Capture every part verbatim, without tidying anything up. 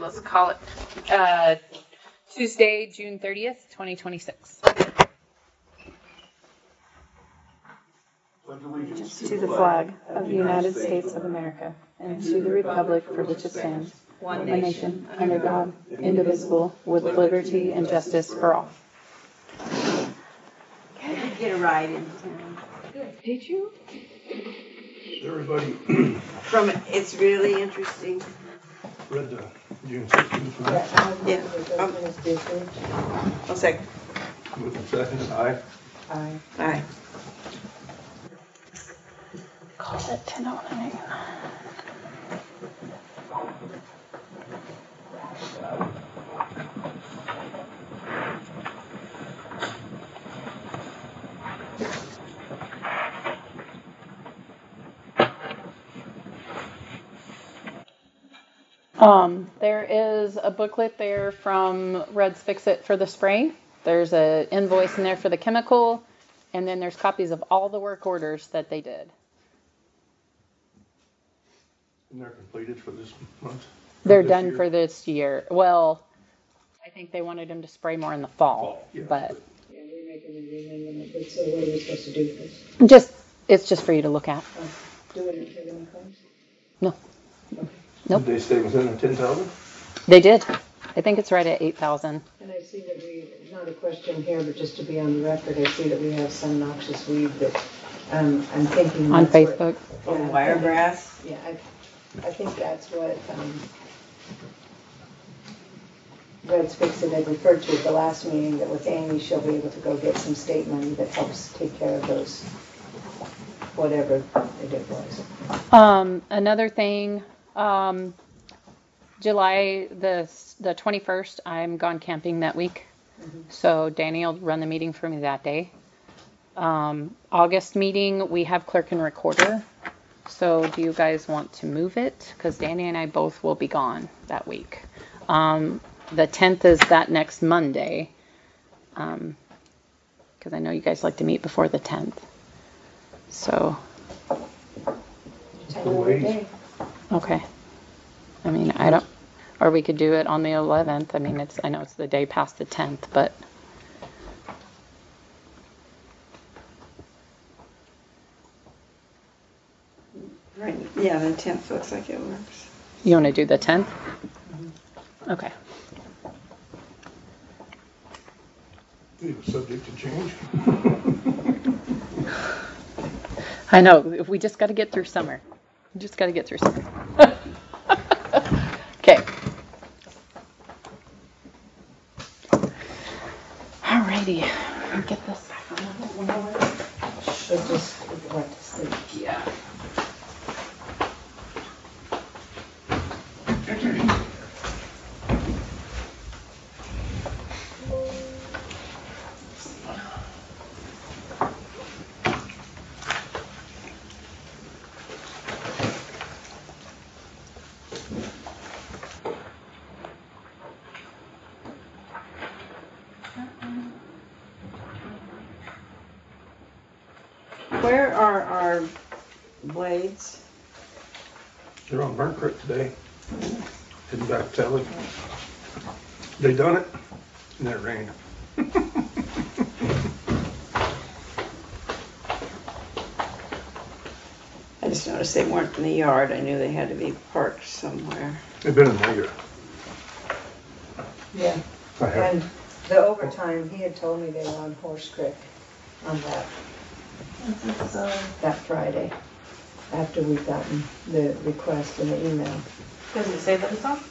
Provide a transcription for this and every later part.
let's call it uh, Tuesday, June thirtieth, twenty twenty-six. To the flag of the United States of America and to the republic for which it stands, one nation, under God, indivisible, with liberty and justice for all. I did get a ride into town. Did you? Everybody From it, it's really interesting. read the June sixteenth for that. Yeah. Um, One second. Move in second. Aye. Aye. Aye. Call it ten oh nine. Um, there is a booklet there from Red's Fix It for the spray. There's an invoice in there for the chemical, and then there's copies of all the work orders that they did. And they're completed for this month? They're This done year? for this year. Well, I think they wanted him to spray more in the fall, Oh, yeah, but Yeah, we're making an amendment, but so what are we supposed to do first? just it's just for you to look at. Oh, Do it until any comes? No, Nope. Did they stay within the ten thousand? they did. I think it's right at eight thousand. And I see that we, not a question here, but just to be on the record, I see that we have some noxious weed that, um, I'm thinking. On that's what- Facebook. Oh, Yeah, wiregrass. Yeah, I, I think that's what, um, Red's Fix It had referred to at the last meeting, that with Amy, she'll be able to go get some state money that helps take care of those, whatever it was. Um, another thing, um, July the the twenty-first, I'm gone camping that week. Mhm. So Danny will run the meeting for me that day. Um, August meeting, we have clerk and recorder. So do you guys want to move it? Because Danny and I both will be gone that week. Um, the tenth is that next Monday. Um, because I know you guys like to meet before the tenth. So, Time of the day. okay. I mean, I don't, or we could do it on the eleventh. I mean, it's, I know it's the day past the tenth, but Right. Yeah, the tenth looks like it works. you want to do the tenth? Okay. It was subject to change. I know, we just got to get through summer. We just got to get through summer. Okay. Alrighty, I'll get this back on. So just, what to sleep. Yeah. Where are our blades? They're on Burnt Creek today. Heading back to Telly. They done it, and then it rained. I just noticed they weren't in the yard. I knew they had to be parked somewhere. They've been in there. Yeah, I have. and the overtime, he had told me they were on Horse Creek on that, that Friday, after we'd gotten the request in the email. Does it say that it's on?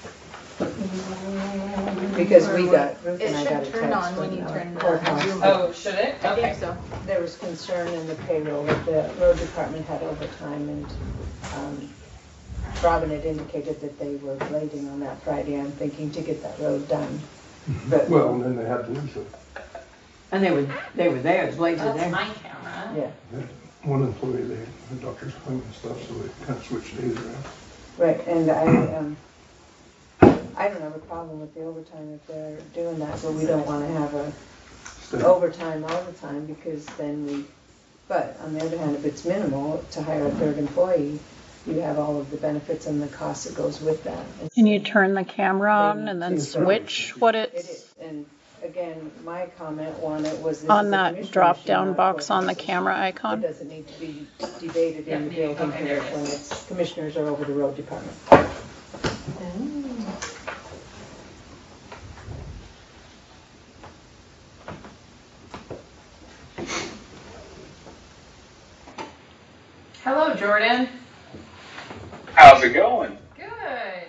Because we got, Ruth It and I got a should text turn on when from you the turn the courthouse. Zoom Oh, should it? I Okay. think so. There was concern in the payroll that the road department had overtime, and um, Robin had indicated that they were blading on that Friday, I'm thinking, to get that road done. But, Well, and then they had to lose it. And they were they were there. The blades were That's there. my camera. yeah, One employee, they had the doctor's appointment and stuff, so they kind of switched days around. right, and I, um, I don't have a problem with the overtime if they're doing that, but we don't wanna have a Stay. overtime all the time, because then we, but on the other hand, if it's minimal to hire a third employee, you have all of the benefits and the cost that goes with that. And Can so you turn the camera on and then Maybe to- switch what It it's is, and again, my comment on it was this on is a that commissioner drop issue, down not a box on the court camera issue. It icon? doesn't need to be debated in the building okay, there it when is. it's commissioners are over the road department. Hello, Jordan. How's it going? Good.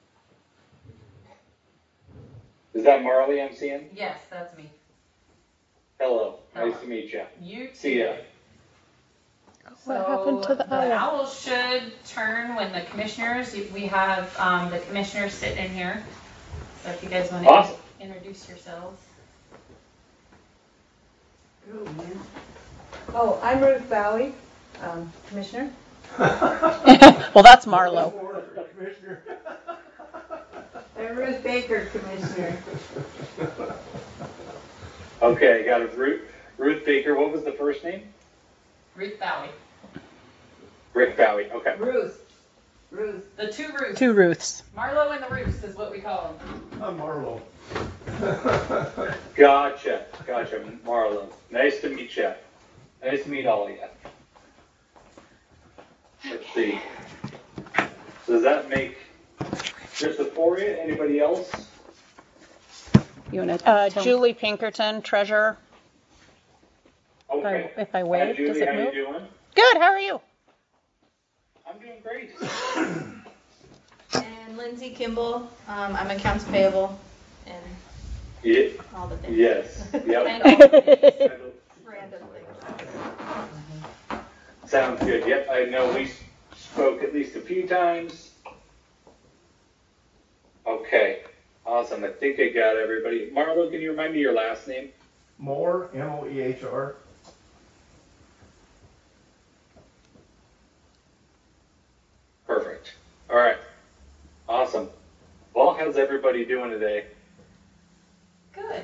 Is that Marley I'm seeing? Yes, that's me. Hello. Hello. Nice to meet you. You too. See ya. What happened to the owl? The owl should turn when the commissioners, we have um, the commissioners sitting in here. So if you guys want to Awesome. introduce yourselves. Oh, I'm Ruth Bowie, um, commissioner. Well, that's Marlo. I'm Ruth Baker, commissioner. Okay, got it. Ruth, Ruth Baker. What was the first name? Ruth Bowie. Rick Bowie. Okay. Ruth. Ruth. The two Ruths. Two Ruths. Marlo and the Ruths is what we call them. I'm Marlo. Gotcha. Gotcha. Marlon. Nice to meet you. Nice to meet all of you. Let's see. So does that make just the four of you? Anybody else? You want to? Uh, Julie Pinkerton, treasurer. Okay. If I Hi, wave, Julie, does it how move? you doing? Good. How are you? I'm doing great. And Lindsay Kimball, um, I'm accounts payable and Yeah. all the things. Yes. Yep. Random things. Sounds good. Yep, I know we spoke at least a few times. Okay, awesome. I think I got everybody. Marlo, can you remind me your last name? Moore, M O E H R. Perfect. All right. Awesome. Well, how's everybody doing today? Good.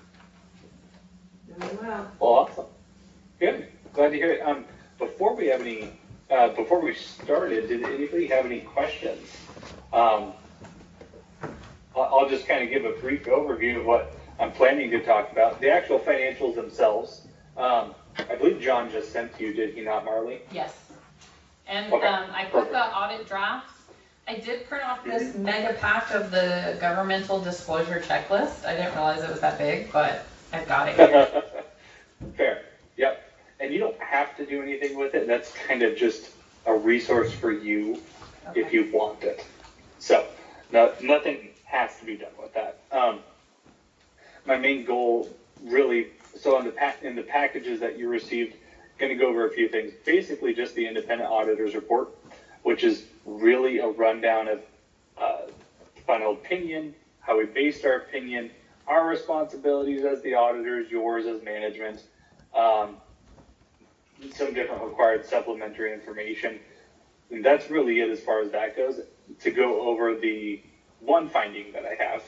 Doing well. Well, awesome. Good. Glad to hear it. Um, before we have any, uh, before we started, did anybody have any questions? Um, I'll I'll just kind of give a brief overview of what I'm planning to talk about. The actual financials themselves. Um, I believe John just sent to you, did he not, Marley? Yes. And Okay, um, I put perfect. the audit drafts. I did print off this mega pack of the governmental disclosure checklist. I didn't realize it was that big, but I've got it here. Fair. Yep. And you don't have to do anything with it. That's kind of just a resource for you if Okay. you want it. So no, nothing has to be done with that. Um, my main goal really, so in the, pa- in the packages that you received, going to go over a few things. Basically just the independent auditor's report, which is really a rundown of uh, final opinion, how we based our opinion, our responsibilities as the auditors, yours as management, um, some different required supplementary information. And that's really it as far as that goes. To go over the one finding that I have,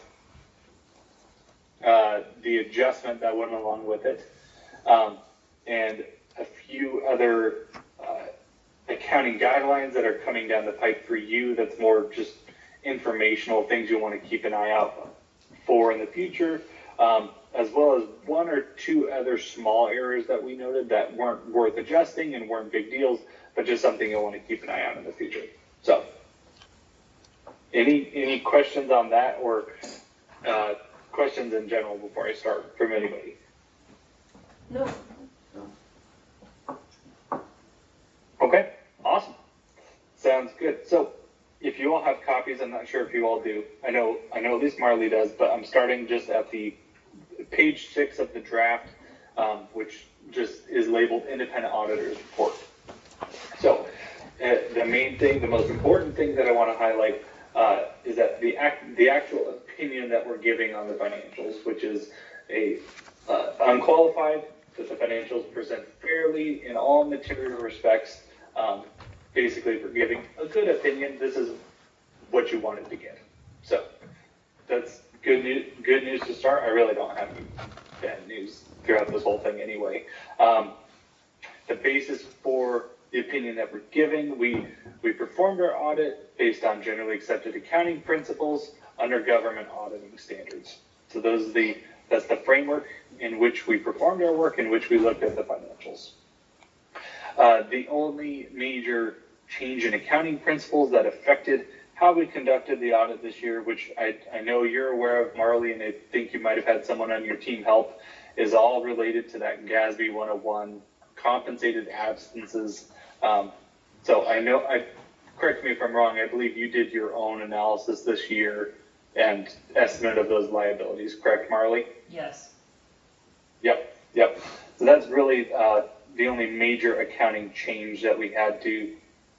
uh, the adjustment that went along with it, um, and a few other uh, accounting guidelines that are coming down the pipe for you. That's more just informational things you want to keep an eye out for in the future, um, as well as one or two other small errors that we noted that weren't worth adjusting and weren't big deals, but just something I want to keep an eye on in the future. So, any any questions on that, or uh, questions in general before I start from anybody? No. Okay, awesome. Sounds good. So if you all have copies, I'm not sure if you all do. I know, I know at least Marley does, but I'm starting just at the page six of the draft, um, which just is labeled Independent Auditor's Report. So uh, the main thing, the most important thing that I want to highlight uh, is that the act, the actual opinion that we're giving on the financials, which is a uh, unqualified, that the financials present fairly in all material respects. Um, basically, for giving a good opinion, this is what you wanted to get. So that's good news. Good news to start. I really don't have any bad news throughout this whole thing, anyway. Um, the basis for the opinion that we're giving. We we performed our audit based on generally accepted accounting principles under government auditing standards. So those are the that's the framework in which we performed our work, in which we looked at the financials. Uh, the only major change in accounting principles that affected how we conducted the audit this year, which I, I know you're aware of, Marley, and I think you might have had someone on your team help, is all related to that G A S B one oh one, compensated absences. Um, so I know, I correct me if I'm wrong, I believe you did your own analysis this year and estimate of those liabilities, correct, Marley? Yes. Yep, yep. So that's really uh, the only major accounting change that we had to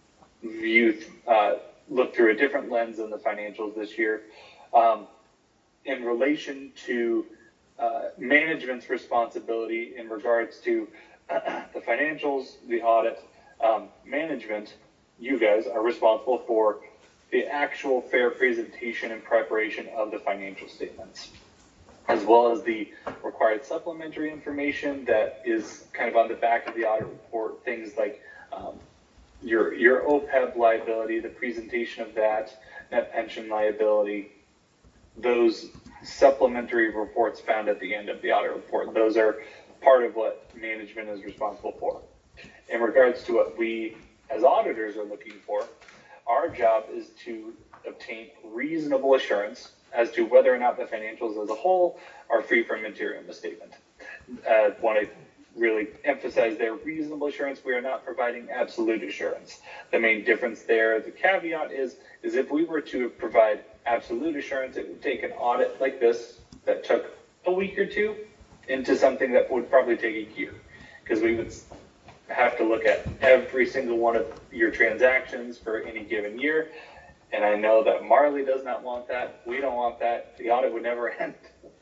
view, uh, look through a different lens in the financials this year. Um, in relation to uh, management's responsibility in regards to the financials, the audit, um, management, you guys are responsible for the actual fair presentation and preparation of the financial statements, as well as the required supplementary information that is kind of on the back of the audit report, things like um, your your O P E B liability, the presentation of that, net pension liability, those supplementary reports found at the end of the audit report. Those are part of what management is responsible for. In regards to what we as auditors are looking for, our job is to obtain reasonable assurance as to whether or not the financials as a whole are free from material misstatement. I uh, want to really emphasize their reasonable assurance. We are not providing absolute assurance. The main difference there, the caveat is, is if we were to provide absolute assurance, it would take an audit like this that took a week or two into something that would probably take a year, because we would have to look at every single one of your transactions for any given year. And I know that Marley does not want that. We don't want that. The audit would never end.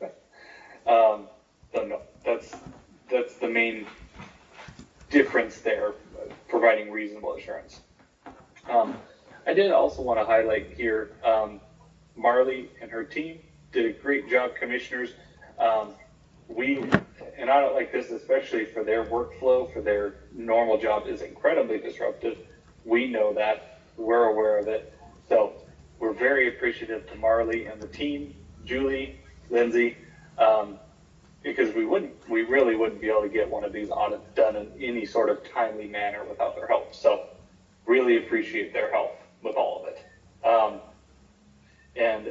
um, so no, that's that's the main difference there, providing reasonable assurance. Um, I did also want to highlight here, um, Marley and her team did a great job, commissioners. Um, we, an audit like this, especially for their workflow, for their normal job, is incredibly disruptive. We know that, we're aware of it. So we're very appreciative to Marley and the team, Julie, Lindsay, um, because we wouldn't, we really wouldn't be able to get one of these audits done in any sort of timely manner without their help. So really appreciate their help with all of it. Um, and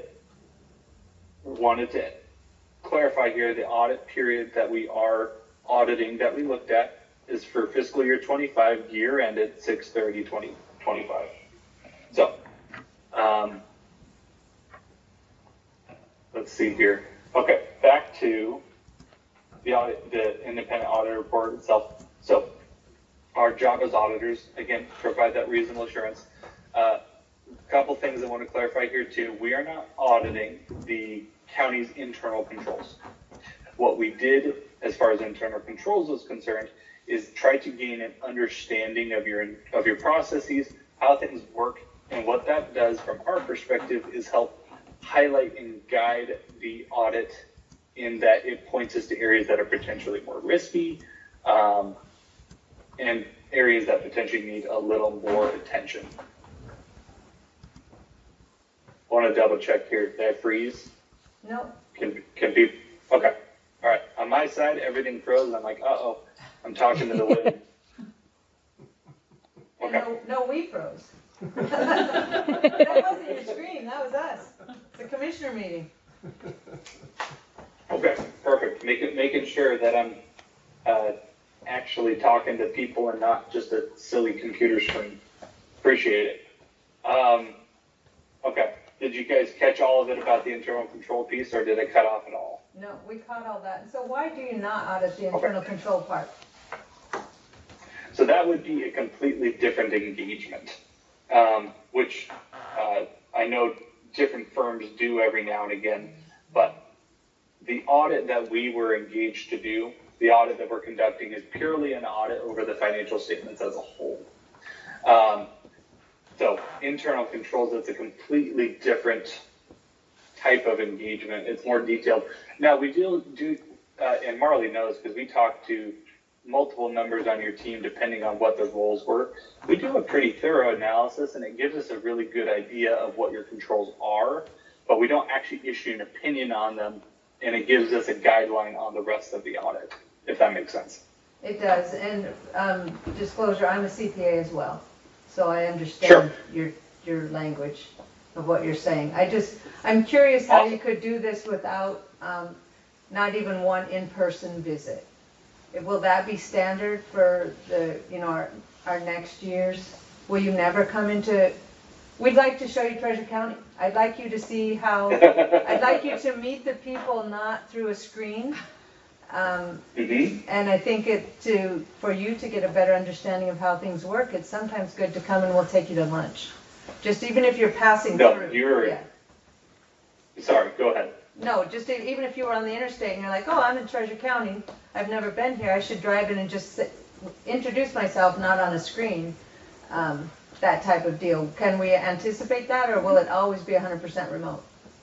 wanted to clarify here, the audit period that we are auditing, that we looked at, is for fiscal year twenty-five, year ended six thirty twenty twenty-five. So, um, let's see here. Okay, back to the audit, the independent audit report itself. So, our job as auditors, again, provide that reasonable assurance. Uh, a couple things I want to clarify here too. We are not auditing the county's internal controls. What we did as far as internal controls is concerned is try to gain an understanding of your of your processes, how things work, and what that does from our perspective is help highlight and guide the audit in that it points us to areas that are potentially more risky, um, and areas that potentially need a little more attention. Want to double check here, did I freeze? No. Can, can be, okay. All right, on my side, everything froze, and I'm like, uh-oh, I'm talking to the wind. And Okay. no, no, we froze. That wasn't your screen, that was us. It's a commissioner meeting. Okay, perfect. Making, making sure that I'm uh, actually talking to people and not just a silly computer screen. Appreciate it. Um, okay, did you guys catch all of it about the internal control piece, or did I cut off at all? No, we caught all that. So why do you not audit the internal control part? So that would be a completely different engagement, um, which uh, I know different firms do every now and again, but the audit that we were engaged to do, the audit that we're conducting, is purely an audit over the financial statements as a whole. Um, so internal controls, it's a completely different type of engagement. It's more detailed. Now we do, do uh, and Marley knows because we talk to multiple members on your team depending on what the roles were. We do a pretty thorough analysis, and it gives us a really good idea of what your controls are, but we don't actually issue an opinion on them, and it gives us a guideline on the rest of the audit, if that makes sense. It does, and um, disclosure, I'm a C P A as well, so I understand Sure. your, your language of what you're saying. I just, I'm curious how you could do this without um, not even one in-person visit. Will that be standard for the, you know, our, our next years? Will you never come into, we'd like to show you Treasure County. I'd like you to see how, I'd like you to meet the people not through a screen. Um, Mm-hmm. and I think it to, for you to get a better understanding of how things work, it's sometimes good to come and we'll take you to lunch. Just even if you're passing No, through. you're- Yeah. Sorry, go ahead. No, just e- even if you were on the interstate and you're like, oh, I'm in Treasure County, I've never been here, I should drive in and just sit, introduce myself, not on a screen, um, that type of deal. Can we anticipate that, or will it always be one hundred percent remote?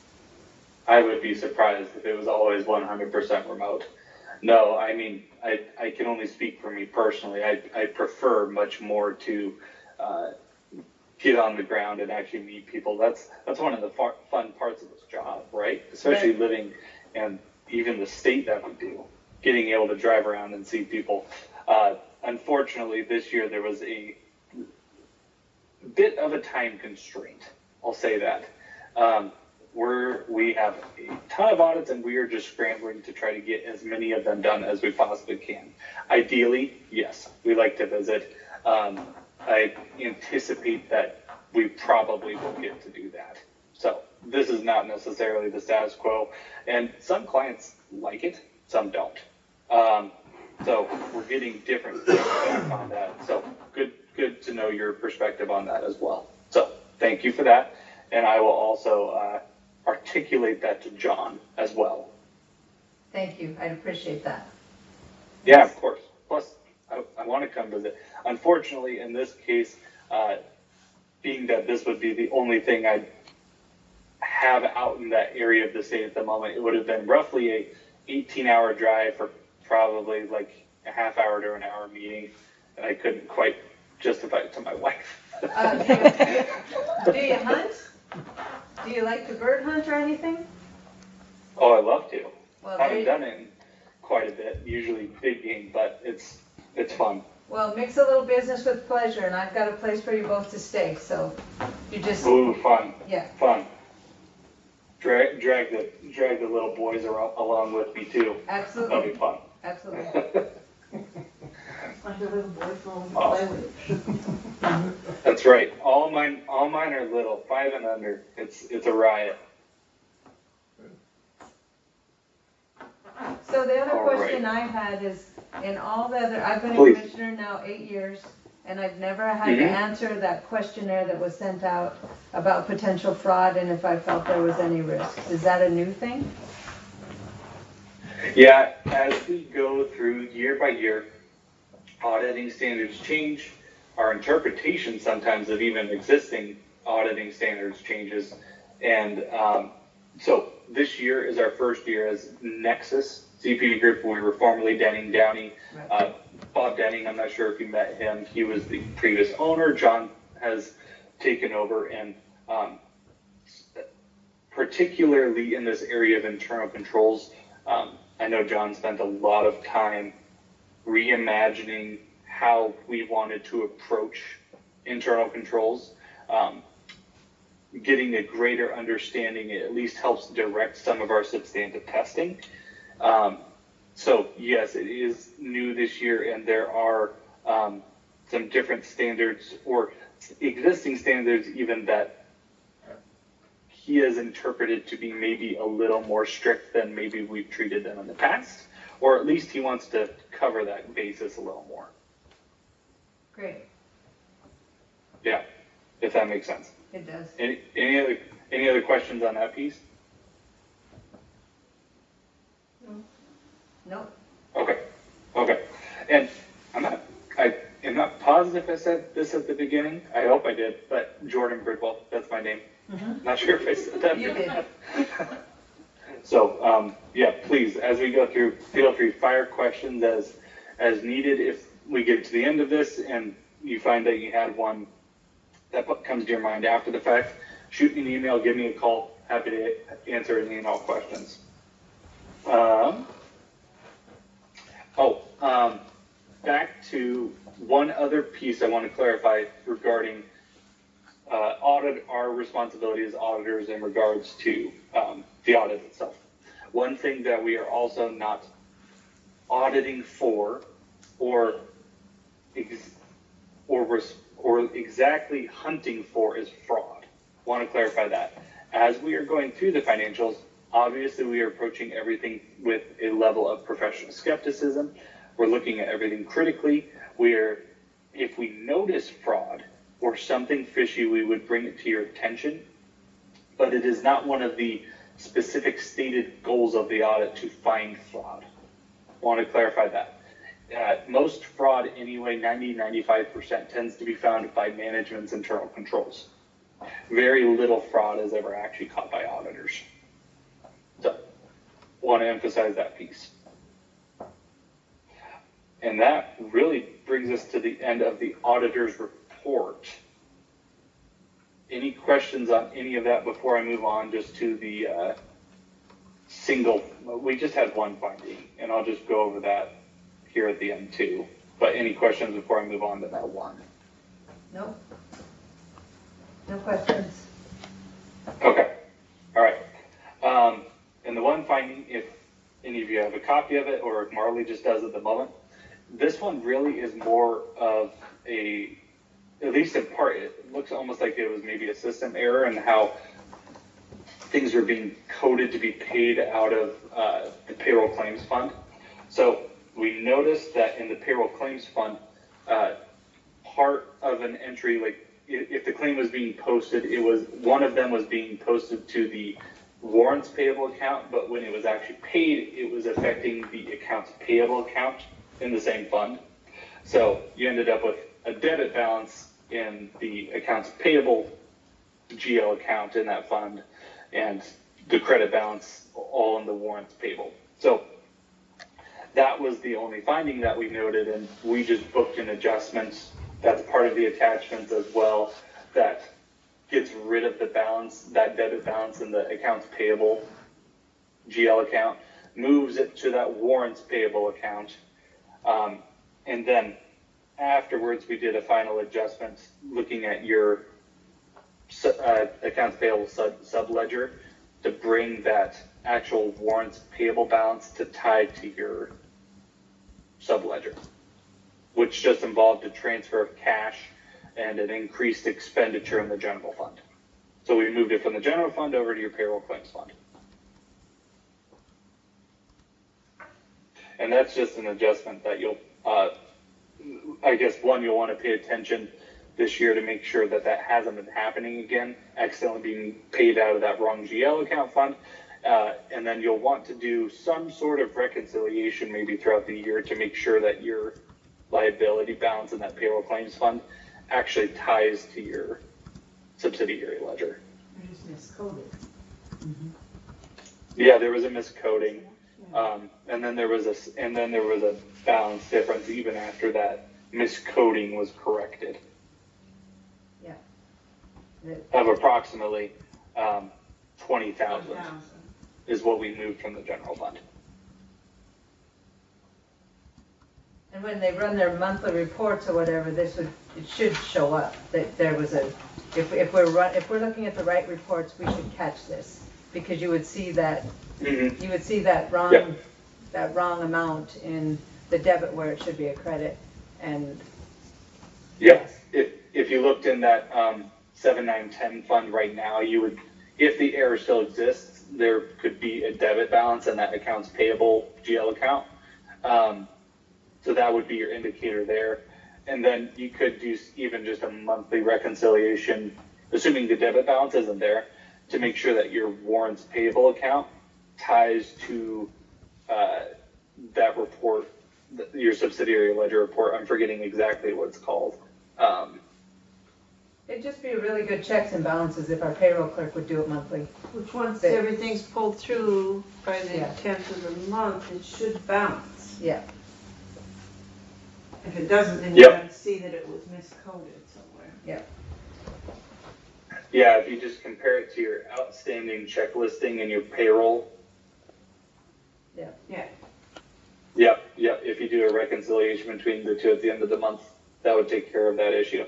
I would be surprised if it was always one hundred percent remote. No, I mean, I, I can only speak for me personally. I, I prefer much more to uh, get on the ground and actually meet people. That's that's one of the far, fun parts of this job, right? Especially Right. living in even the state that we do, getting able to drive around and see people. Uh, unfortunately, this year there was a bit of a time constraint. I'll say that. Um, we're, we have a ton of audits, and we are just scrambling to try to get as many of them done as we possibly can. Ideally, yes, we like to visit. Um, I anticipate that we probably will get to do that. So this is not necessarily the status quo, and some clients like it, some don't. Um, so we're getting different feedback on that. So good, good to know your perspective on that as well. So thank you for that, and I will also uh, articulate that to John as well. Thank you, I'd appreciate that. Yeah, of course. Plus, I, I want to come visit. Unfortunately, in this case, uh, being that this would be the only thing I'd have out in that area of the state at the moment, it would have been roughly a eighteen hour drive for probably like a half hour to an hour meeting, and I couldn't quite justify it to my wife. Uh, do you hunt? Do you like to bird hunt or anything? Oh, I love to. Well, Haven't there, done it in quite a bit, usually big game, but it's it's fun. well, mix a little business with pleasure, and I've got a place for you both to stay, so you just, Ooh, fun, yeah. fun. Drag, drag the drag the little boys ar- along with me too. That'll Absolutely, be fun. absolutely. Like a little boy phone to Awesome. play with. That's right. All mine, all mine are little, five and under. It's it's a riot. So the other All right. question I had is, in all the other, I've been a Please. commissioner now eight years, and I've never had Mhm. to answer that questionnaire that was sent out about potential fraud and if I felt there was any risks. Is that a new thing? Yeah, as we go through year by year, auditing standards change. Our interpretation sometimes of even existing auditing standards changes. And um, so this year is our first year as Nexus C P A Group. We were formerly Denning Downey. Uh, Bob Denning, I'm not sure if you met him. He was the previous owner. John has taken over, and um, particularly in this area of internal controls, um, I know John spent a lot of time reimagining how we wanted to approach internal controls. Um, getting a greater understanding, it at least helps direct some of our substantive testing. Um, so yes, it is new this year, and there are um, some different standards or existing standards even that he has interpreted to be maybe a little more strict than maybe we've treated them in the past, or at least he wants to cover that basis a little more. Great, Yeah, if that makes sense. it does. Any, any other any other questions on that piece? Nope. Okay, okay. And I'm not I am not positive I said this at the beginning. I hope I did, but Jordan Bridwell, that's my name. Mhm. Not sure if I said that. You did. So um, yeah, please, as we go through, feel free fire questions as as needed. If we get to the end of this and you find that you had one that comes to your mind after the fact, shoot me an email, give me a call. Happy to answer any and all questions. Um, oh, um, back to one other piece I want to clarify regarding uh, audit, our responsibility as auditors in regards to um, the audit itself. One thing that we are also not auditing for or ex- or res- or exactly hunting for is fraud. Want to clarify that. As we are going through the financials, obviously we are approaching everything with a level of professional skepticism. We're looking at everything critically. We're, if we notice fraud or something fishy, we would bring it to your attention, but it is not one of the specific stated goals of the audit to find fraud. I want to clarify that. Uh, most fraud anyway, ninety, ninety-five percent tends to be found by management's internal controls. Very little fraud is ever actually caught by auditors. So, want to emphasize that piece. And that really brings us to the end of the auditor's report. Any questions on any of that before I move on just to the uh, single, we just had one finding, and I'll just go over that here at the end too. But any questions before I move on to that one? No? No questions? Okay, all right. Um, and the one finding, if any of you have a copy of it, or if Marley just does at the moment, this one really is more of a, at least in part, it looks almost like it was maybe a system error in how things are being coded to be paid out of uh, the payroll claims fund. So we noticed that in the payroll claims fund, uh, part of an entry, like if the claim was being posted, it was, one of them was being posted to the warrants payable account, but when it was actually paid, it was affecting the accounts payable account in the same fund. So you ended up with a debit balance in the accounts payable G L account in that fund, and the credit balance all in the warrants payable. So that was the only finding that we noted, and we just booked an adjustment. That's part of the attachments as well, that gets rid of the balance, that debit balance in the accounts payable G L account, moves it to that warrants payable account. Um, and then afterwards, we did a final adjustment looking at your uh, accounts payable sub, sub ledger to bring that actual warrants payable balance to tie to your sub ledger, which just involved a transfer of cash and an increased expenditure in the general fund. So we moved it from the general fund over to your payroll claims fund. And that's just an adjustment that you'll, uh, I guess, one, you'll want to pay attention this year to make sure that that hasn't been happening again, accidentally being paid out of that wrong G L account fund. Uh, and then you'll want to do some sort of reconciliation maybe throughout the year to make sure that your liability balance in that payroll claims fund actually ties to your subsidiary ledger. I just miscoded. Yeah, there was a miscoding, um, and then there was a and then there was a balance difference even after that miscoding was corrected. Yeah. Of approximately um, twenty thousand is what we moved from the general fund. And when they run their monthly reports or whatever, this would, it should show up that there was a, if, if we're run, if we're looking at the right reports, we should catch this, because you would see that, Mm-hmm. you would see that wrong, Yep. that wrong amount in the debit where it should be a credit. And Yeah, if if you looked in that um, seven nine ten fund right now, you would, if the error still exists, there could be a debit balance in that accounts payable G L account. Um, so that would be your indicator there. And then you could do even just a monthly reconciliation, assuming the debit balance isn't there, to make sure that your warrants payable account ties to uh, that report, your subsidiary ledger report. I'm forgetting exactly what it's called. Um, it'd just be a really good checks and balances if our payroll clerk would do it monthly. Which once But- everything's pulled through by the Yeah. tenth of the month, it should bounce. Yeah. If it doesn't, then you Yep. gotta see that it was miscoded somewhere. Yeah, if you just compare it to your outstanding check listing and your payroll. Yeah. Yep, yep. If you do a reconciliation between the two at the end of the month, that would take care of that issue.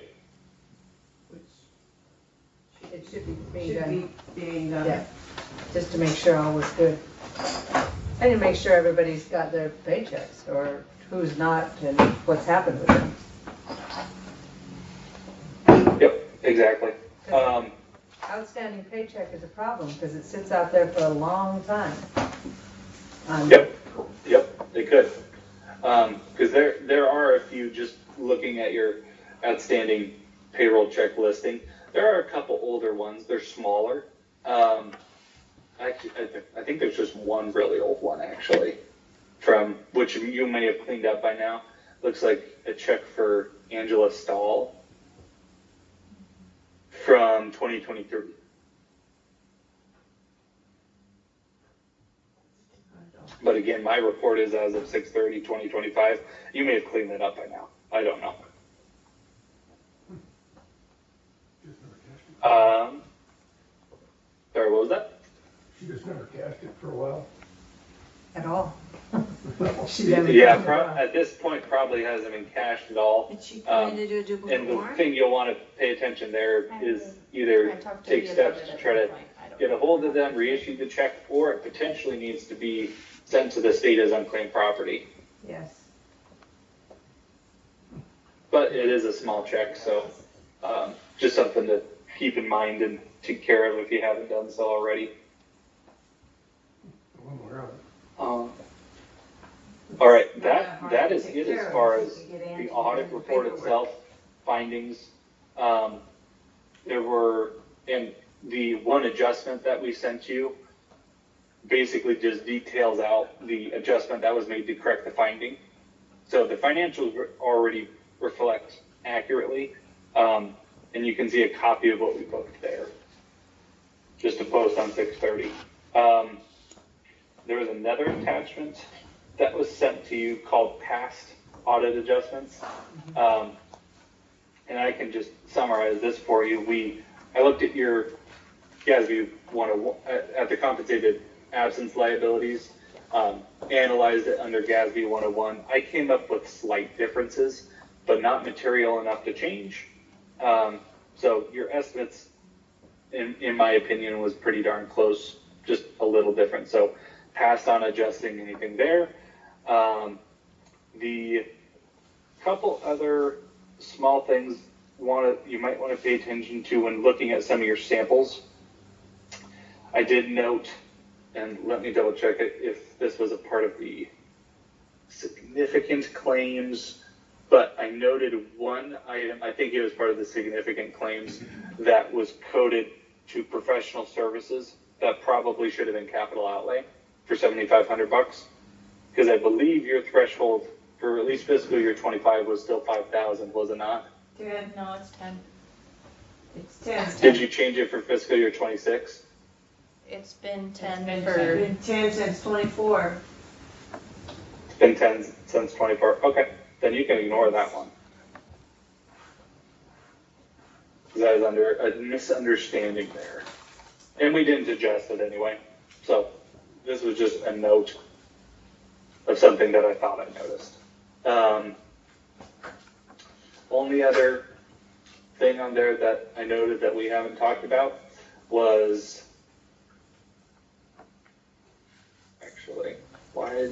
Which It should be being should done, be being done. yeah, just to make sure all was good. And to make sure everybody's got their paychecks, or who's not, and what's happened with them. Yep, exactly. Um, Outstanding paycheck is a problem, because it sits out there for a long time. Um, Yep, yep, they could. Um, cause there, there are a few, just looking at your outstanding payroll check listing, there are a couple older ones, they're smaller. Um, actually, I, th- I think there's just one really old one actually, from, which you may have cleaned up by now. Looks like a check for Angela Stahl from twenty twenty-three. But again, my report is as of six thirty, twenty twenty-five. You may have cleaned that up by now. I don't know. Um, sorry, what was that? She just never cashed it for a while. At all. She never- Yeah, pro- at this point, probably hasn't been cashed at all. Did she Um, plan to do a duplicate And the warrant? thing you'll want to pay attention there is either I talked to take Leah steps about it to at try one to point. I don't get a know. hold of them, reissue the check, or it potentially needs to be sent to the state as unclaimed property. Yes. But it is a small check, so um, just something to keep in mind and take care of if you haven't done so already. One more of it. Um, all right, Not that hard that to is take it care as of. far You as can get Angie the to audit do the report paperwork. itself, findings. Um, there were, and the one adjustment that we sent you basically just details out the adjustment that was made to correct the finding. So the financials re- already reflect accurately, um, and you can see a copy of what we booked there, just to post on six thirty. Um, there was another attachment that was sent to you called past audit adjustments. Um, and I can just summarize this for you. We, I looked at your G A S B one oh one, at, at the compensated absence liabilities, um, analyzed it under G A S B one oh one. I came up with slight differences, but not material enough to change. Um, so your estimates, in, in my opinion, was pretty darn close, just a little different. So passed on adjusting anything there. Um, the couple other small things want to, you might want to pay attention to when looking at some of your samples. I did note, and let me double check it, if this was a part of the significant claims, but I noted one item, I think it was part of the significant claims, that was coded to professional services that probably should have been capital outlay for seventy-five hundred bucks. Because I believe your threshold for at least fiscal year twenty-five was still five thousand, was it not? Ten, No, it's ten. it's ten. Did you change it for fiscal year twenty-six? It's been ten It's for, been ten since twenty-four. It's been ten since twenty-four. Okay, then you can ignore that one. Because I was under a misunderstanding there. And we didn't adjust it anyway. So this was just a note of something that I thought I noticed. Um, only other thing on there that I noted that we haven't talked about was, actually, why?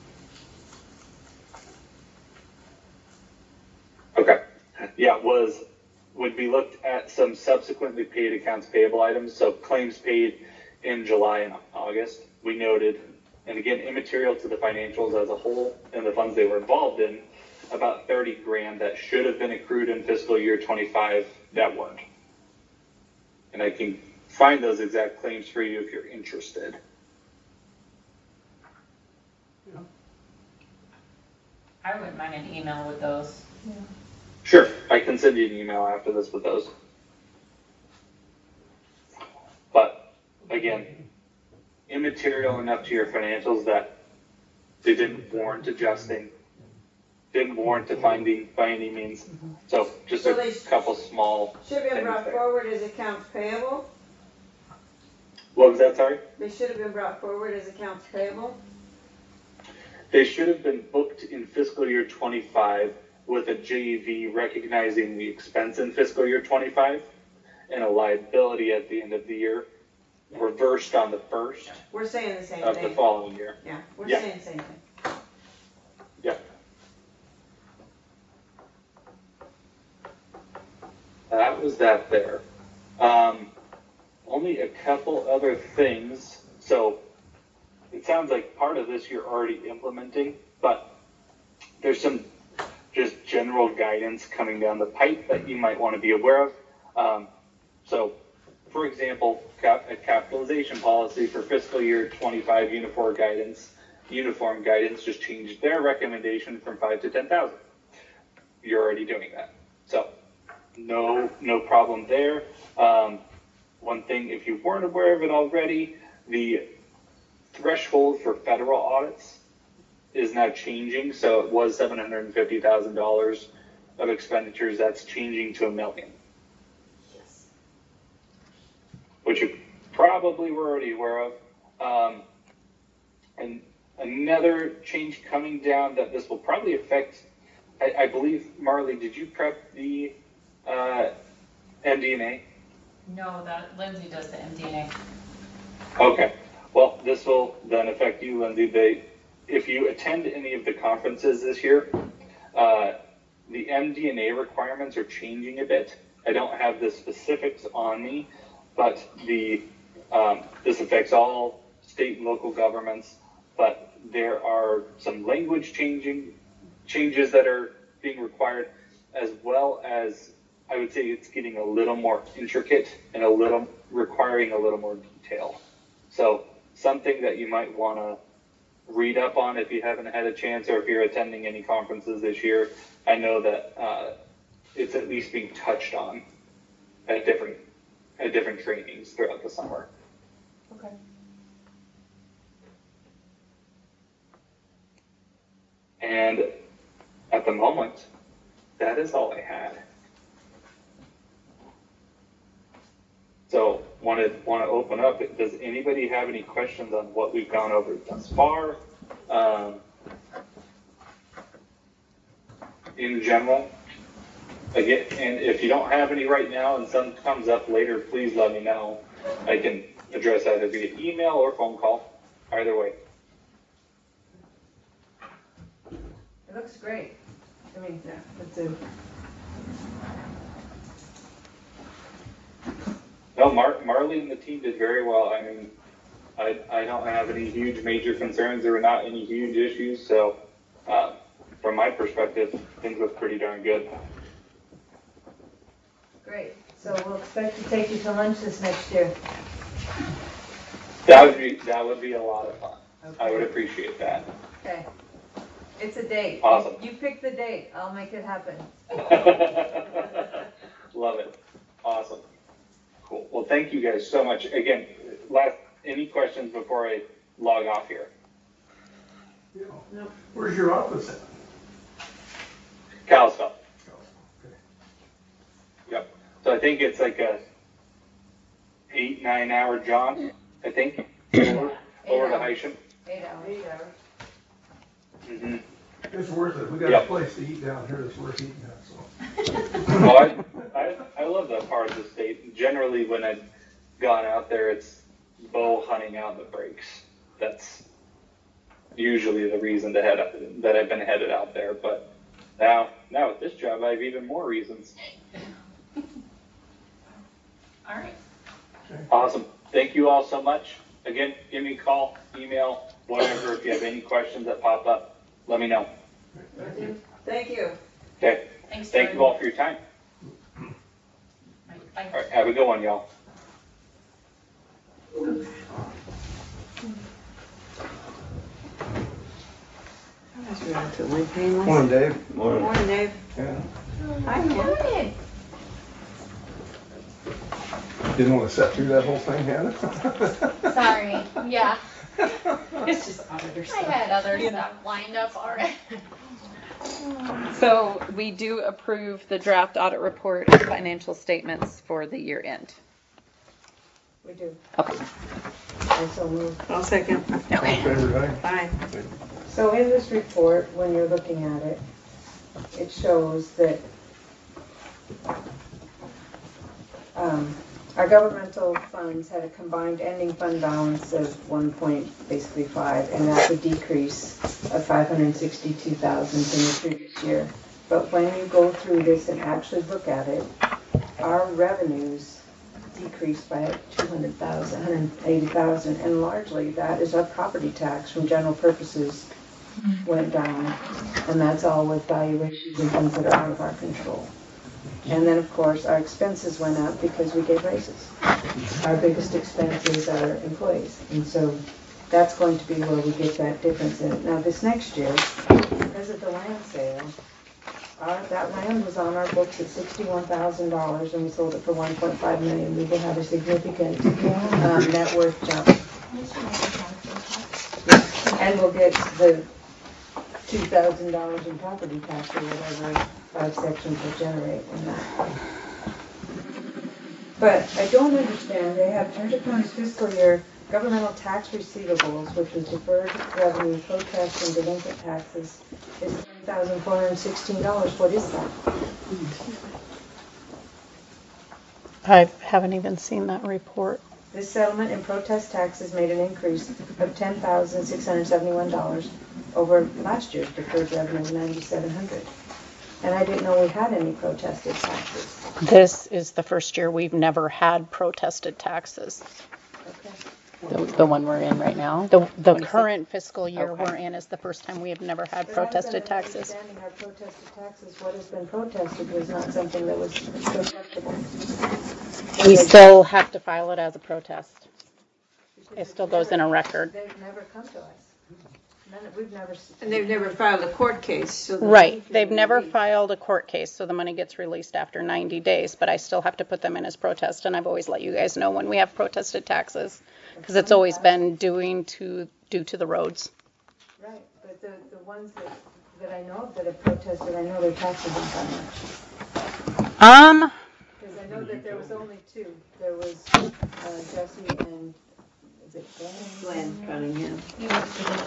Okay, yeah, was when we looked at some subsequently paid accounts payable items, so claims paid in July and August, we noted, and again, immaterial to the financials as a whole and the funds they were involved in, about thirty grand that should have been accrued in fiscal year twenty-five that weren't. And I can find those exact claims for you if you're interested. I wouldn't mind an email with those. Sure, I can send you an email after this with those. But again, immaterial enough to your financials that they didn't warrant adjusting. didn't warrant a finding by any means. So just So a they- couple small Should have been things brought there. forward as accounts payable? What was that, sorry? They should have been brought forward as accounts payable? They should have been booked in fiscal year twenty-five with a J V recognizing the expense in fiscal year twenty-five and a liability at the end of the year, reversed on the first We're saying the same of the thing. following year. Yeah, we're Yeah. saying the same thing. Yep. That was that there. Um, only a couple other things. So it sounds like part of this you're already implementing, but there's some just general guidance coming down the pipe that you might want to be aware of. Um, so, for example, cap- a capitalization policy for fiscal year twenty-five uniform guidance, uniform guidance just changed their recommendation from five to ten thousand. You're already doing that, so no no problem there. Um, one thing, if you weren't aware of it already, the threshold for federal audits is now changing. So it was seven hundred fifty thousand dollars of expenditures. That's changing to a million. Which you probably were already aware of. Um, and another change coming down that this will probably affect, I, I believe, Marley, did you prep the uh, M D N A? No, that Lindsay does the M D N A. Okay. Well, this will then affect you, Lindsay. They, if you attend any of the conferences this year, uh, the M D N A requirements are changing a bit. I don't have the specifics on me, but the um, this affects all state and local governments. But there are some language changing changes that are being required, as well as I would say it's getting a little more intricate and a little requiring a little more detail. So something that you might want to read up on if you haven't had a chance, or if you're attending any conferences this year. I know that uh, it's at least being touched on at different at different trainings throughout the summer. Okay. And at the moment, that is all I had. So wanted want to open up. Does anybody have any questions on what we've gone over thus far? Um, in general, again, and if you don't have any right now and some comes up later, please let me know. I can address either via email or phone call. Either way. It looks great. I mean, yeah, it's a, No, Mar- Marley and the team did very well. I mean, I, I don't have any huge major concerns. There were not any huge issues. So, uh, from my perspective, things look pretty darn good. great. So we'll expect to take you to lunch this next year. That would be that would be a lot of fun. I Okay. would appreciate that. Okay. It's a date. Awesome. You you pick the date. I'll make it happen. Love it. Awesome. Cool. Well, thank you guys so much. Again, last any questions before I log off here? Yeah. Where's your office at? Kalispell. Okay. Yep. So I think it's like a eight, nine hour jaunt, I think, over, over to hours. Hysham. Eight hours. Eight hours. Mm-hmm. It's worth it. We got Yep. a place to eat down here that's worth eating at, so. Well, I, I, I love that part of the state. Generally, when I've gone out there, it's bow hunting out the breaks. That's usually the reason to head up, that I've been headed out there. But now, now with this job, I have even more reasons. All right. Awesome. Thank you all so much. Again, give me a call, email, whatever. If you have any questions that pop up, let me know. Thank you. Thank you. Okay. Thanks, Thank you Jordan. all for your time. Right, bye. All right. Have a good one, y'all. That's relatively painless. Morning, Dave. Morning, Dave. Yeah. Hi, Ken. Didn't want to sit through that whole thing, Hannah? Sorry. Yeah. Is It's just auditor I stuff. had other You know. stuff lined up already. So we do approve the draft audit report and financial statements for the year end. We do. Okay. I so move. I'll second. All in favor, aye? Bye. So in this report, when you're looking at it, it shows that um, our governmental funds had a combined ending fund balance of one point basically five, and that's a decrease of five hundred sixty-two thousand from the previous year. But when you go through this and actually look at it, our revenues decreased by two hundred thousand, one hundred eighty thousand, and largely that is our property tax from general purposes went down, and that's all with valuations and things that are out of our control. And then, of course, our expenses went up because we gave raises. Our biggest expense is our employees, and so that's going to be where we get that difference in it. Now, this next year, because of the land sale, our, that land was on our books at sixty-one thousand dollars, and we sold it for one point five million dollars. We will have a significant um, net worth jump. And we'll get the two thousand dollars in property tax or whatever five sections will generate in that. But I don't understand, they have Hunter County's fiscal year governmental tax receivables, which is deferred revenue, protest, and delinquent taxes, is one thousand four hundred sixteen dollars. What is that? I haven't even seen that report. This settlement and protest taxes made an increase of ten thousand six hundred seventy-one dollars over last year's deferred revenue of nine thousand seven hundred dollars. And I didn't know we had any protested taxes. This is the first year we've never had protested taxes. Okay. The, the one we're in right now. The, the twenty-six? current fiscal year Okay. we're in is the first time we have never had But protested I was taxes. understanding our protested taxes, what has been protested was not something that was protestable. We still have to file it as a protest. It still goes in a record. They've never come to us. None of, we've never. s- And they've never filed a court case, so. the Right, money can they've be never released. filed a court case, so the money gets released after ninety days, but I still have to put them in as protest, and I've always let you guys know when we have protested taxes, because it's always been doing to, due to the roads. Right, but the, the ones that, that I know of that have protested, I know their taxes aren't that much. Um, Because I know that there was only two. There was uh, Jesse and, is it Glenn? Glenn Cunningham. Yeah.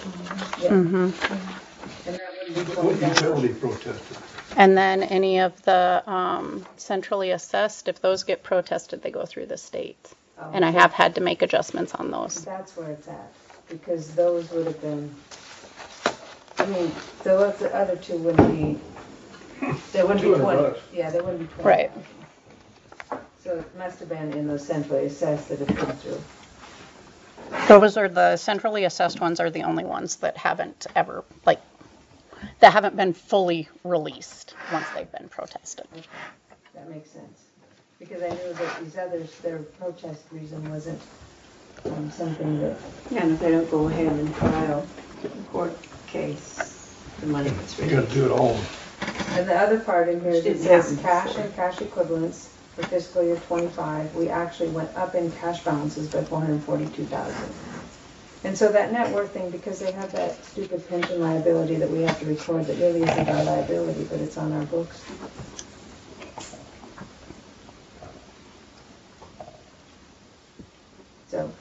mhm. And that would be What going down. utility protested? And then any of the, um, centrally assessed, if those get protested, they go through the state. Oh, And I have had to make adjustments on those. That's where it's at, because those would have been, I mean, the, the other two wouldn't be, there wouldn't be two hundred twenty. bucks. Yeah, there wouldn't be twenty. Right. So it must have been in those centrally assessed that have come through. Those are the centrally assessed ones are the only ones that haven't ever, like, that haven't been fully released once they've been protested. Okay, that makes sense. Because I knew that these others, their protest reason wasn't um, something that, Yeah, and if they don't go ahead and file a court case, the money gets You released. gotta do it all. and the other part in here Which that didn't says happen cash before. and cash equivalents for fiscal year twenty-five, we actually went up in cash balances by four hundred forty-two thousand. And so that net worth thing, because they have that stupid pension liability that we have to record that really isn't our liability, but it's on our books. So.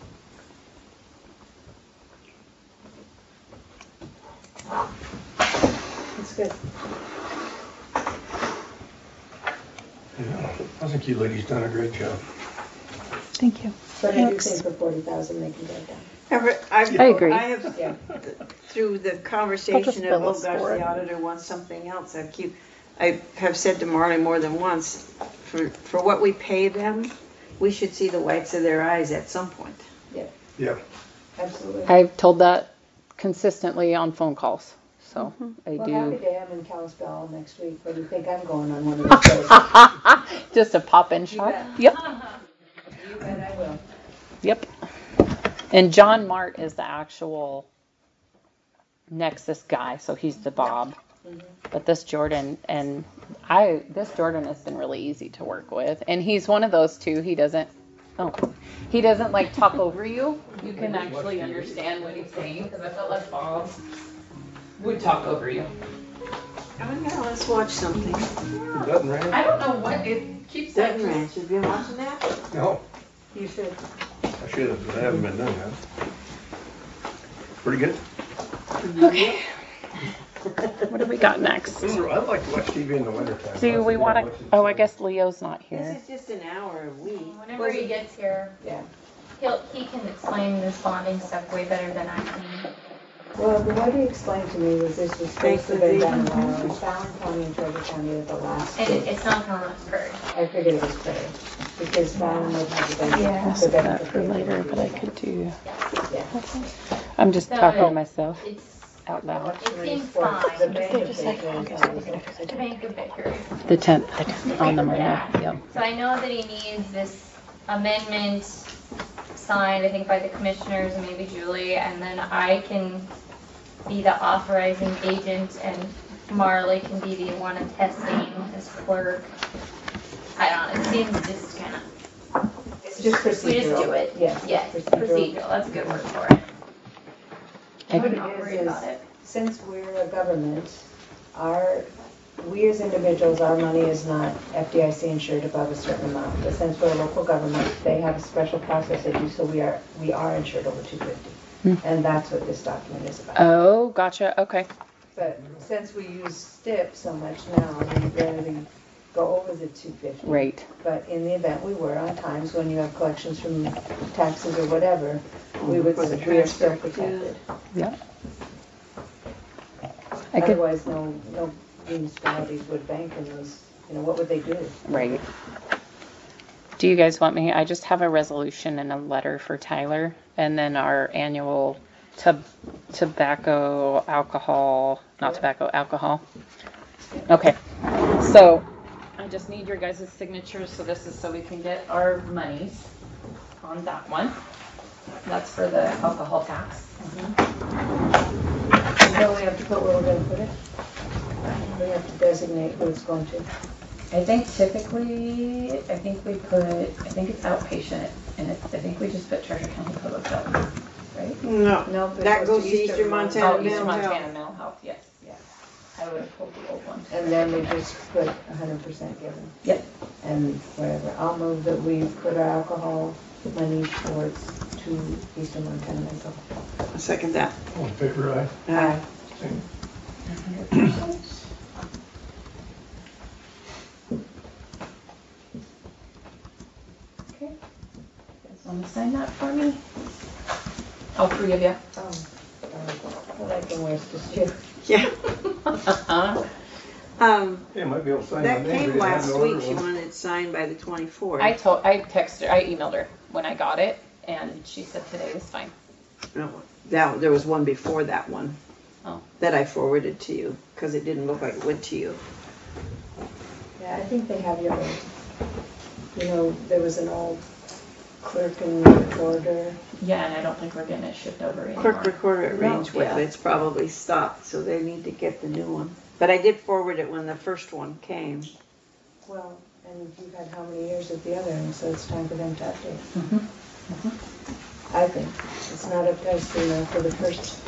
It's good. Yeah, I think you ladies done a great job. Thank you. But I do Thanks. think for forty thousand they can get done. Ever- I've- I agree. I have, Yeah. through the I'll just conversation of, bill oh us gosh, for the it. auditor wants something else, I keep, I have said to Marley more than once, for, for what we pay them, we should see the whites of their eyes at some point. Yeah. Absolutely. I've told that consistently on phone calls, so I Well, do. happy day, I'm in Kalispell next week. Where do you think I'm going on one of those days? Just a pop-in You shop. bet. Yep, You bet I will. yep. And John Mart is the actual Nexus guy, so he's the Bob. But this Jordan and I, this Jordan has been really easy to work with, and he's one of those too. He doesn't Oh, he doesn't like talk over you. You can actually understand what he's saying because I felt like Bob would talk over you. Oh yeah, let's watch something. Dutton Ranch? I don't know what it keeps Dutton like. Ranch, have you been watching that? No, You should. I should have, but I haven't been done yet. Pretty good. Okay. What do we got next? I like to watch T V in the wintertime. Do we want to? Oh, I guess Leo's not This here. is just an hour a week. Whenever he gets here, Yeah. he'll, he can explain this bonding stuff way better than I can. Well, the way he explained to me was this was Thanks supposed to for be the- done while Fallon County and Treasure County are the last And two. it, it's not gonna look pretty. I figured it was fair, because Fallon would have the Yeah. benefit. I'll save that for later, but I could do. Yeah. I'm just So, talking uh, to myself It's, out loud. it seems For fine. the bank Just officials, like August, I was we're gonna like, do To make a bicker. The tenth, the tenth on the Monday. Yeah. Yep. So I know that he needs this amendment signed, I think by the commissioners and maybe Julie, and then I can be the authorizing agent and Marley can be the one attesting as clerk. I don't know, it seems just kind of, It's just procedural. we just do it. Yes. Yes, procedural. procedural, that's a good word for it. I- I'm not worried is- about it. Since we're a government, our, we as individuals, our money is not F D I C insured above a certain amount. But since we're a local government, they have a special process they do, so we are, we are insured over two fifty. Hmm. And that's what this document is about. Oh, gotcha. Okay. But since we use STIP so much now, we rarely go over the two fifty. Right. But in the event we were, on times when you have collections from taxes or whatever, we would, For the we are still transfer, too. protected. Yeah. I could. Otherwise, no, no municipalities would bank in those, you know, what would they do? Right. Do you guys want me? I just have a resolution and a letter for Tyler, and then our annual tub, tobacco, alcohol, not tobacco, alcohol. Okay. So I just need your guys' signatures. So this is so we can get our monies on that one. That's for the alcohol tax. So we have to put where we're gonna put it? We have to designate who it's going to. I think typically, I think we put, I think it's outpatient, and it, I think we just put Treasure County Public Health, right? No, No, it that goes goes to to Eastern Eastern Montana Oh, Eastern Mental Montana Health. Mental Health, yes. Yeah. I would have pulled the old one. And then we just put a hundred percent given. Yep. And whatever. I'll move that we put our alcohol money towards to Eastern Montana Mental. I second that. All in favor, aye? Aye. Same. Okay. You guys want to sign that for me? All three of you. Oh, I like them where it's just you. Yeah. Um, Yeah, might be able to sign my that name. came but I have last no week, other she one. wanted it signed by the twenty-fourth. I told, I texted, I emailed her when I got it, and she said today is fine. No, that, there was one before that one. Oh. That I forwarded to you, because it didn't look like it went to you. Yeah, I think they have your, you know, there was an old clerk and recorder. Yeah, and I don't think we're getting it shipped over anymore. Clerk recorder at No, Rangewood, yeah. it's probably stopped, so they need to get the new one. But I did forward it when the first one came. Well, and you've had how many years of the other, and so it's time for them to update. Mhm. I think. It's not up to us, you know, for the first.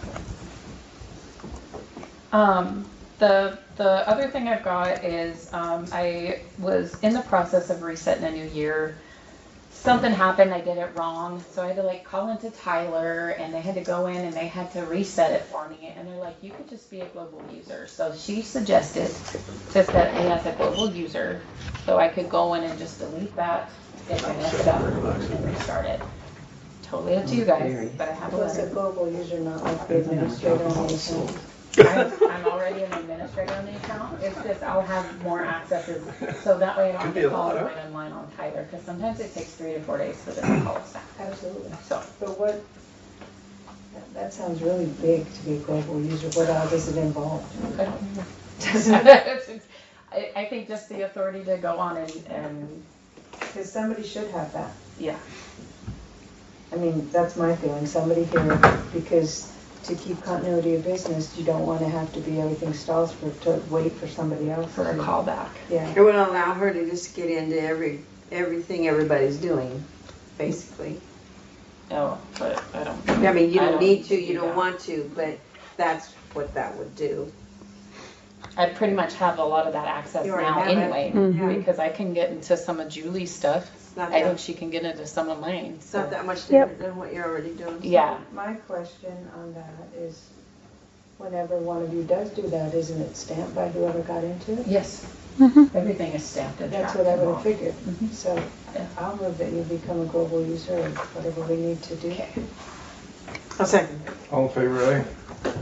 Um, the, the other thing I've got is, um, I was in the process of resetting a new year. Something happened, I did it wrong, so I had to like call into Tyler, and they had to go in and they had to reset it for me, and they're like, you could just be a global user. So she suggested to set me as a global user, so I could go in and just delete that if I messed up and restart it. Totally up to you guys, but I have a Was a letter. global user not like the administrator on the account? I'm, I'm already an administrator on the account, it's just I'll have more accesses, so that way I don't have Could be to a call lot, and huh? wait online on Tyler, because sometimes it takes three to four days for them to call us back. Absolutely. So, But what, that- that sounds really big to be a global user. What all does it involve? I don't know. Doesn't, I, I think just the authority to go on and, and, because somebody should have that. yeah. I mean, that's my feeling. Somebody here, because to keep continuity of business, you don't want to have to be everything stalls for, to wait for somebody else. For a callback. Yeah. It would allow her to just get into every, everything everybody's doing. basically. Oh, but I don't. I mean, you I don't need to, you do don't that. want to, but that's what that would do. I pretty much have a lot of that access You already now have it. anyway, Mhm. because I can get into some of Julie's stuff. It's not I that, think she can get into some of mine. it's So. not that much Yep. different than what you're already doing. Yeah. My question on that is, whenever one of you does do that, isn't it stamped by whoever got into it? Yes. Mhm. Everything is stamped and That's tracked. what I would and have figured. Mhm. So Yeah. I'll move that you become a global user of whatever we need to do. Okay. A second. All in favor, aye?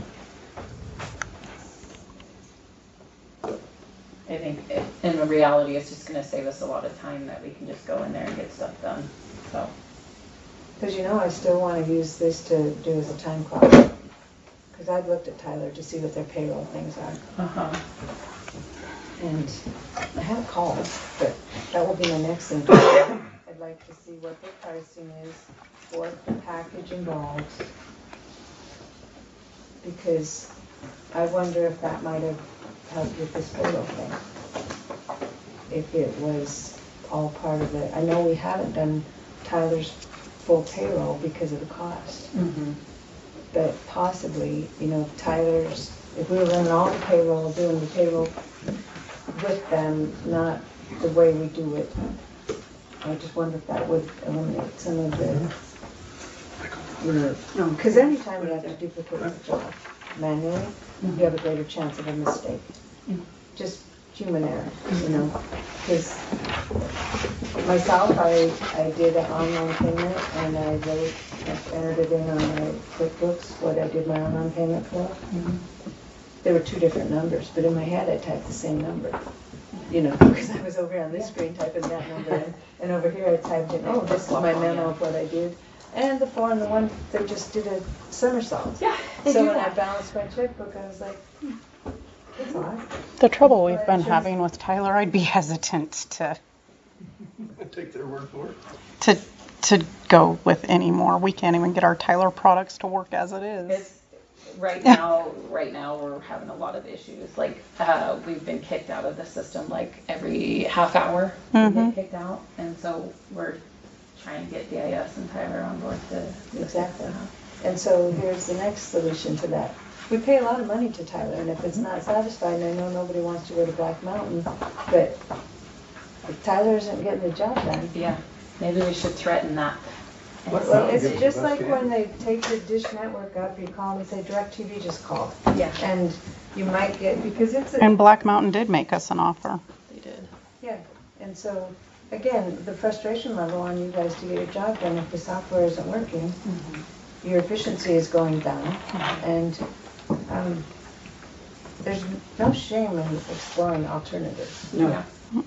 I think it, in the reality, it's just going to save us a lot of time that we can just go in there and get stuff done. So. Because you know, I still want to use this to do as a time clock. Because I've looked at Tyler to see what their payroll things are. Uh-huh. And I haven't called, but that will be my next thing. I'd like to see what the pricing is, what the package involves. Because I wonder if that might have helped with this payroll thing. If it was all part of it. I know we haven't done Tyler's full payroll because of the cost. Mm-hmm. But possibly, you know, Tyler's, if we were running all the payroll, doing the payroll with them, not the way we do it, I just wonder if that would eliminate some of the, you know, because anytime you have to duplicate the job manually, you have a greater chance of a mistake. Just human error, you know, because myself, I, I did an online payment and I wrote, I entered it in on my QuickBooks, what I did my online payment for. Mm-hmm. There were two different numbers, but in my head I typed the same number, you know, because I was over here on this screen typing that number in, and over here I typed in, oh, this is my memo of what I did. And the four and the one, they just did a somersault. Yeah, they So do when I that. balanced my checkbook, I was like, hmm, that's odd. The trouble we've been Sure. having with Tyler, I'd be hesitant to I take their word for it. to to go with any more. We can't even get our Tyler products to work as it is. It's right now. Right now, we're having a lot of issues. Like uh, we've been kicked out of the system like every half hour. We Mhm. get kicked out, and so we're trying to get D I S and Tyler on board to to fix Exactly. that. And so here's the next solution to that. We pay a lot of money to Tyler, and if it's not satisfied, and I know nobody wants to go to Black Mountain, but if Tyler isn't getting the job done. Yeah, maybe we should threaten that. and What- see. Well, Mountain it's gives the just best like game. when they take the Dish Network up, you call them and say, DirecTV just called. Yeah, And you might get, because it's, a- And Black Mountain did make us an offer. they did. yeah, and so, again, the frustration level on you guys to get your job done, if the software isn't working, your efficiency is going down, and um, there's no shame in exploring alternatives Yeah.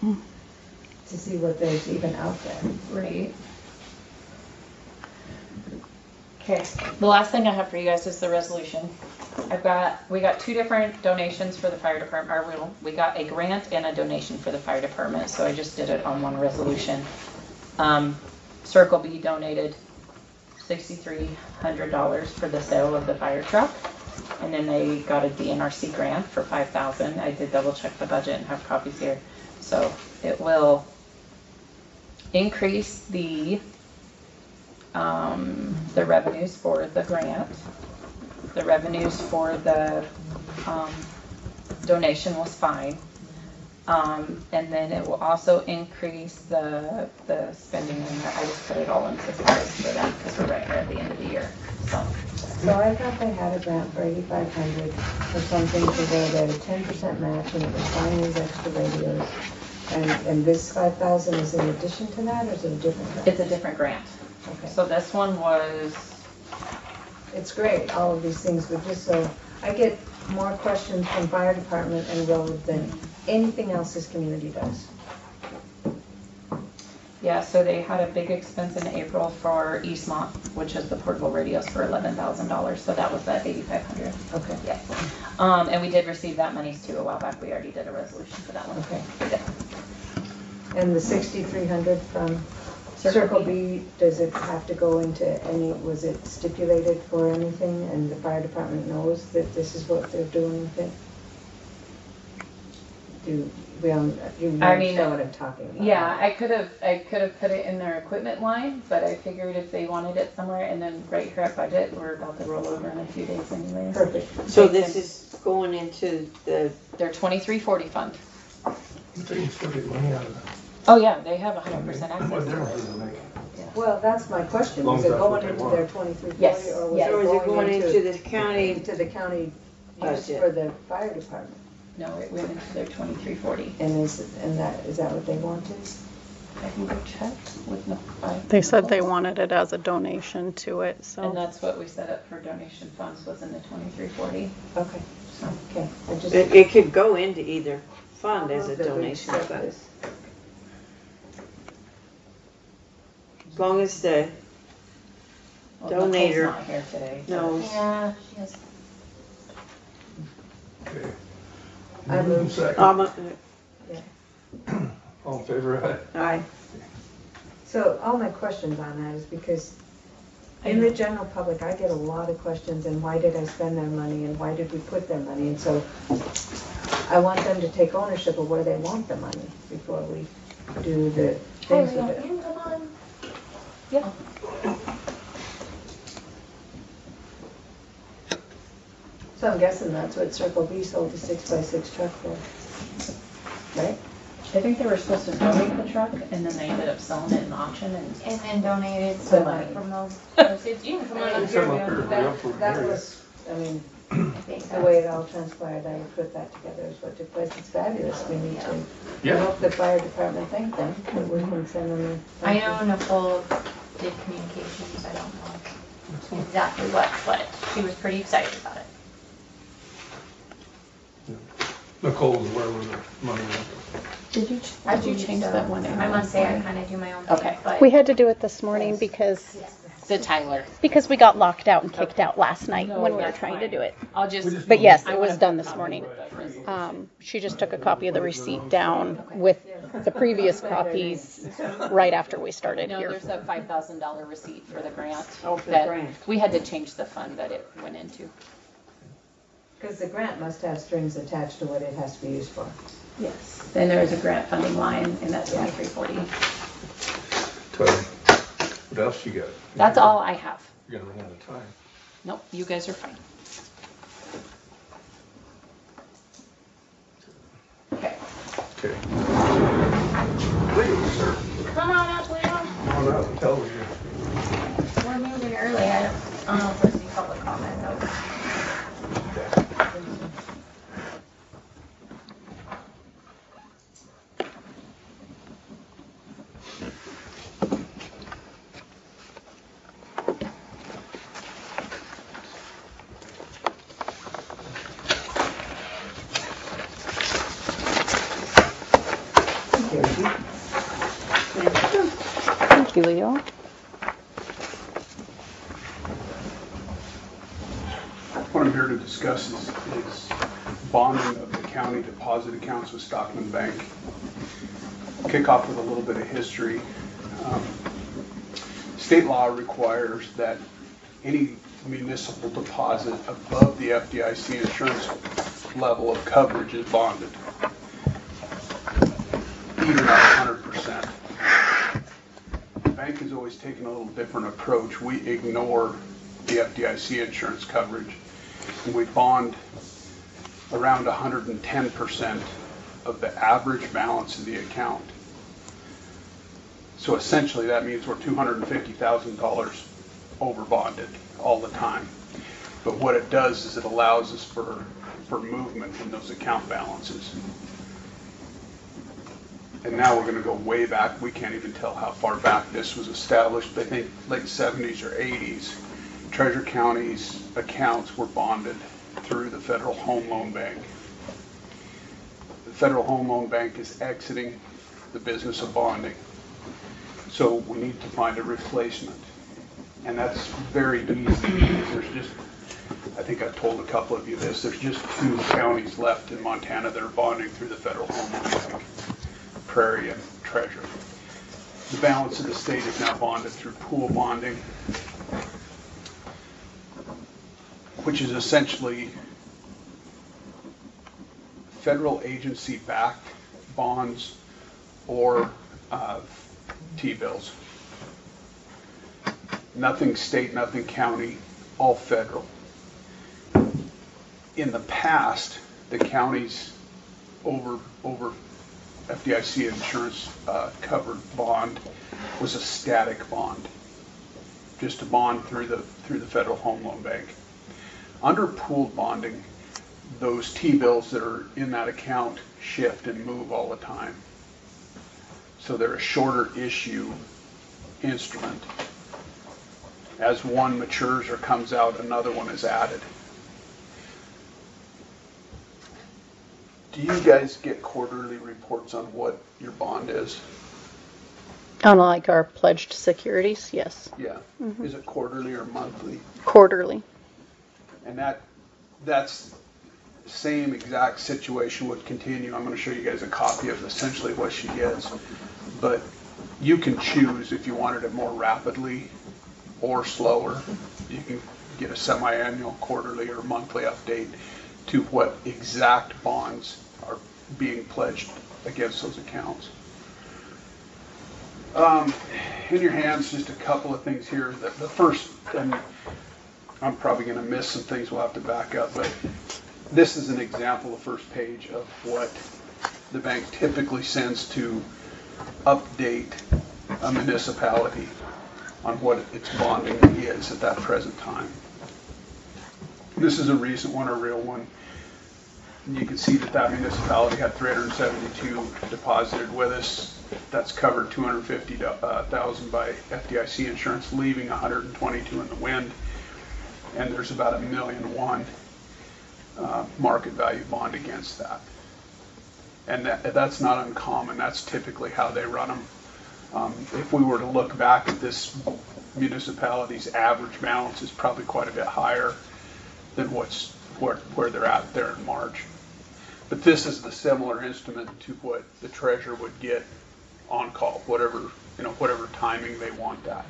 to see what there's even out there. Right. Okay, the last thing I have for you guys is the resolution. I've got, we got two different donations for the fire department, or we, we got a grant and a donation for the fire department, so I just did it on one resolution. Um, Circle B donated sixty-three hundred dollars for the sale of the fire truck, and then they got a D N R C grant for five thousand dollars. I did double check the budget and have copies here. So it will increase the um, the revenues for the grant. The revenues for the um, donation was fine. Um, and then it will also increase the the spending in there. I just put it all into supplies for that because we're right here at the end of the year. So So I thought they had a grant for eighty-five hundred or something to where they had a ten percent match and it was buying these extra radios. And, and this five thousand is in addition to that, or is it a different grant? it's a different grant. Okay. So this one was, It's great, all of these things, but just so, I get more questions from fire department and road than anything else this community does. yeah, so they had a big expense in April for Eastmont, which is the portable radios for eleven thousand dollars. So that was that eighty-five hundred. Okay. Yeah. Um, and we did receive that monies too a while back. We already did a resolution for that one. Okay. Yeah. And the sixty-three hundred from Circle Circle B. B, does it have to go into any, was it stipulated for anything? And the fire department knows that this is what they're doing with it? do, we own, you I mean, understand what I'm talking about? Yeah, I could have, I could have put it in their equipment line, but I figured if they wanted it somewhere, and then right here at budget, we're about to roll over in a few days anyways. Perfect. So this is going into the, Their twenty-three forty fund. They can still get money out of that. Oh, yeah, they have I hundred mean, percent What access to difference it. does it make? Well, that's my question, Long was as it that's what going they into want. their twenty-three forty? Yes, Or was yes. or is it going into the into, county into the county use budget? for the fire department? No, it went into their twenty-three forty. And is, and that, is that what they wanted? I can go check with the. I- They said they wanted it as a donation to it, And so. that's what we set up for donation funds, was in the twenty-three forty. Okay, okay, I just. It, it could go into either fund as a That we donation, set but this. as long as the, Well, Nicole's Donator. not here today. so- no, Yeah, she has. Okay. I Move in move. second. um, All in favor, aye? aye. So all my questions on that is because in the general public, I get a lot of questions, and why did I spend their money, and why did we put their money? And so I want them to take ownership of where they want the money before we do the Hey, things with it. Leon, come on. Yeah. So I'm guessing that's what Circle B sold the six by six truck for, right? I think they were supposed to donate the truck, and then they ended up selling it in auction, and And then donated The some money. from those proceeds. You can come on up here. Come up here. Leon. That, that was, I mean, I think the way it all transpired, I would put that together is what took place. It's fabulous. We need to, I Yeah. hope the fire department thanked them, that we can send them a. I know Nicole did communications, I don't know exactly what, but she was pretty excited about it. Nicole's aware where the money went. did you, I did you believe change so. that one? I must say, I kind of do my own thing, Okay. but. We had to do it this morning because, The Tyler. because we got locked out and kicked out last night No, when we were that's trying to fine. do it. I'll just. But yes, I it was wanna done put this a morning. copy of the resolution. Um, she just took a copy of the receipt down with the previous copies right after we started No, here. there's a five thousand dollar receipt for the grant. Oh, for the that grant. We had to change the fund that it went into. Because the grant must have strings attached to what it has to be used for. Yes. Then there's a grant funding line in that twenty-three forty. Tyler, what else you got? That's all I have. You're gonna run out of time. Nope, you guys are fine. Okay. Okay. Please, sir. Come on up, Leon. Come on out and tell me. We're moving early. I don't, I don't know if there's any public comment though. Thank you, Leo. What I'm here to discuss is, is bonding of the county deposit accounts with Stockman Bank. Kick off with a little bit of history. Um, State law requires that any municipal deposit above the F D I C insurance level of coverage is bonded, even at one hundred percent. The bank has always taken a little different approach. We ignore the F D I C insurance coverage, and we bond around one hundred ten percent of the average balance of the account. So essentially that means we're two hundred fifty thousand dollars over bonded all the time. But what it does is it allows us for, for movement in those account balances. And now we're gonna go way back. We can't even tell how far back this was established. I think late seventies or eighties. Treasure County's accounts were bonded through the Federal Home Loan Bank. The Federal Home Loan Bank is exiting the business of bonding. So we need to find a replacement. And that's very easy because there's just, I think I've told a couple of you this, there's just two counties left in Montana that are bonding through the Federal Home Loan Bank, Prairie and Treasure. The balance of the state is now bonded through pool bonding, which is essentially federal agency-backed bonds or uh, T-bills. Nothing state, nothing county, all federal. In the past, the counties over over F D I C insurance uh, covered bond was a static bond, just a bond through the through the Federal Home Loan Bank. Under pooled bonding, those T-bills that are in that account shift and move all the time. So they're a shorter issue instrument. As one matures or comes out, another one is added. Do you guys get quarterly reports on what your bond is? Unlike our pledged securities, yes. Yeah. Mm-hmm. Is it quarterly or monthly? Quarterly. And that that's the same exact situation would continue. I'm going to show you guys a copy of essentially what she gets. But you can choose if you wanted it more rapidly or slower. You can get a semi-annual, quarterly, or monthly update to what exact bonds are being pledged against those accounts. Um, in your hands, just a couple of things here. The, the first, and I'm probably going to miss some things, we'll have to back up, but this is an example, the first page, of what the bank typically sends to update a municipality on what its bonding is at that present time. This is a recent one, a real one. And you can see that that municipality had three hundred seventy-two deposited with us. That's covered two hundred fifty thousand by F D I C insurance, leaving one hundred twenty-two in the wind. And there's about a million one uh, market value bond against that. And that, that's not uncommon. That's typically how they run them. Um, if we were to look back at this municipality's average balance is probably quite a bit higher than what's where, where they're at there in March. But this is the similar instrument to what the treasurer would get on call, whatever, you know, whatever timing they want that.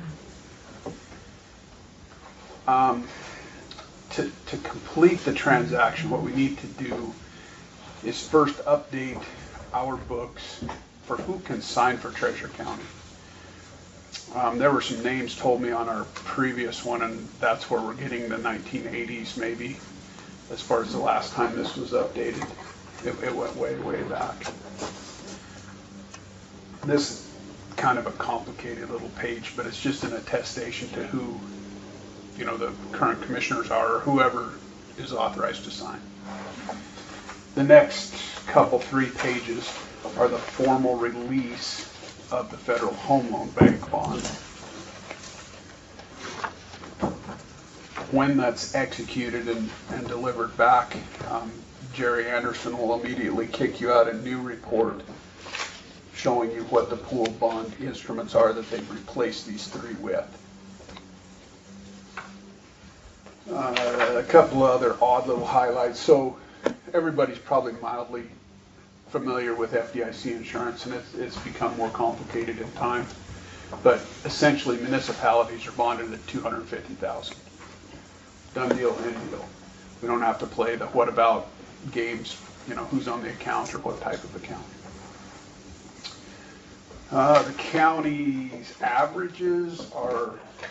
Um, to, to complete the transaction, what we need to do is first update our books for who can sign for Treasure County. Um, there were some names told me on our previous one, and that's where we're getting the nineteen eighties maybe, as far as the last time this was updated. It, it went way, way back. This is kind of a complicated little page, but it's just an attestation to who, you know, the current commissioners are, or whoever is authorized to sign. The next couple, three pages are the formal release of the Federal Home Loan Bank bond. When that's executed and, and delivered back, um, Jerry Anderson will immediately kick you out a new report showing you what the pooled bond instruments are that they've replaced these three with. Uh, a couple of other odd little highlights. So everybody's probably mildly familiar with F D I C insurance, and it's, it's become more complicated in time. But essentially, municipalities are bonded at two hundred fifty thousand dollars. Done deal, end deal. We don't have to play the what about games, you know, who's on the account or what type of account. Uh, the county's averages are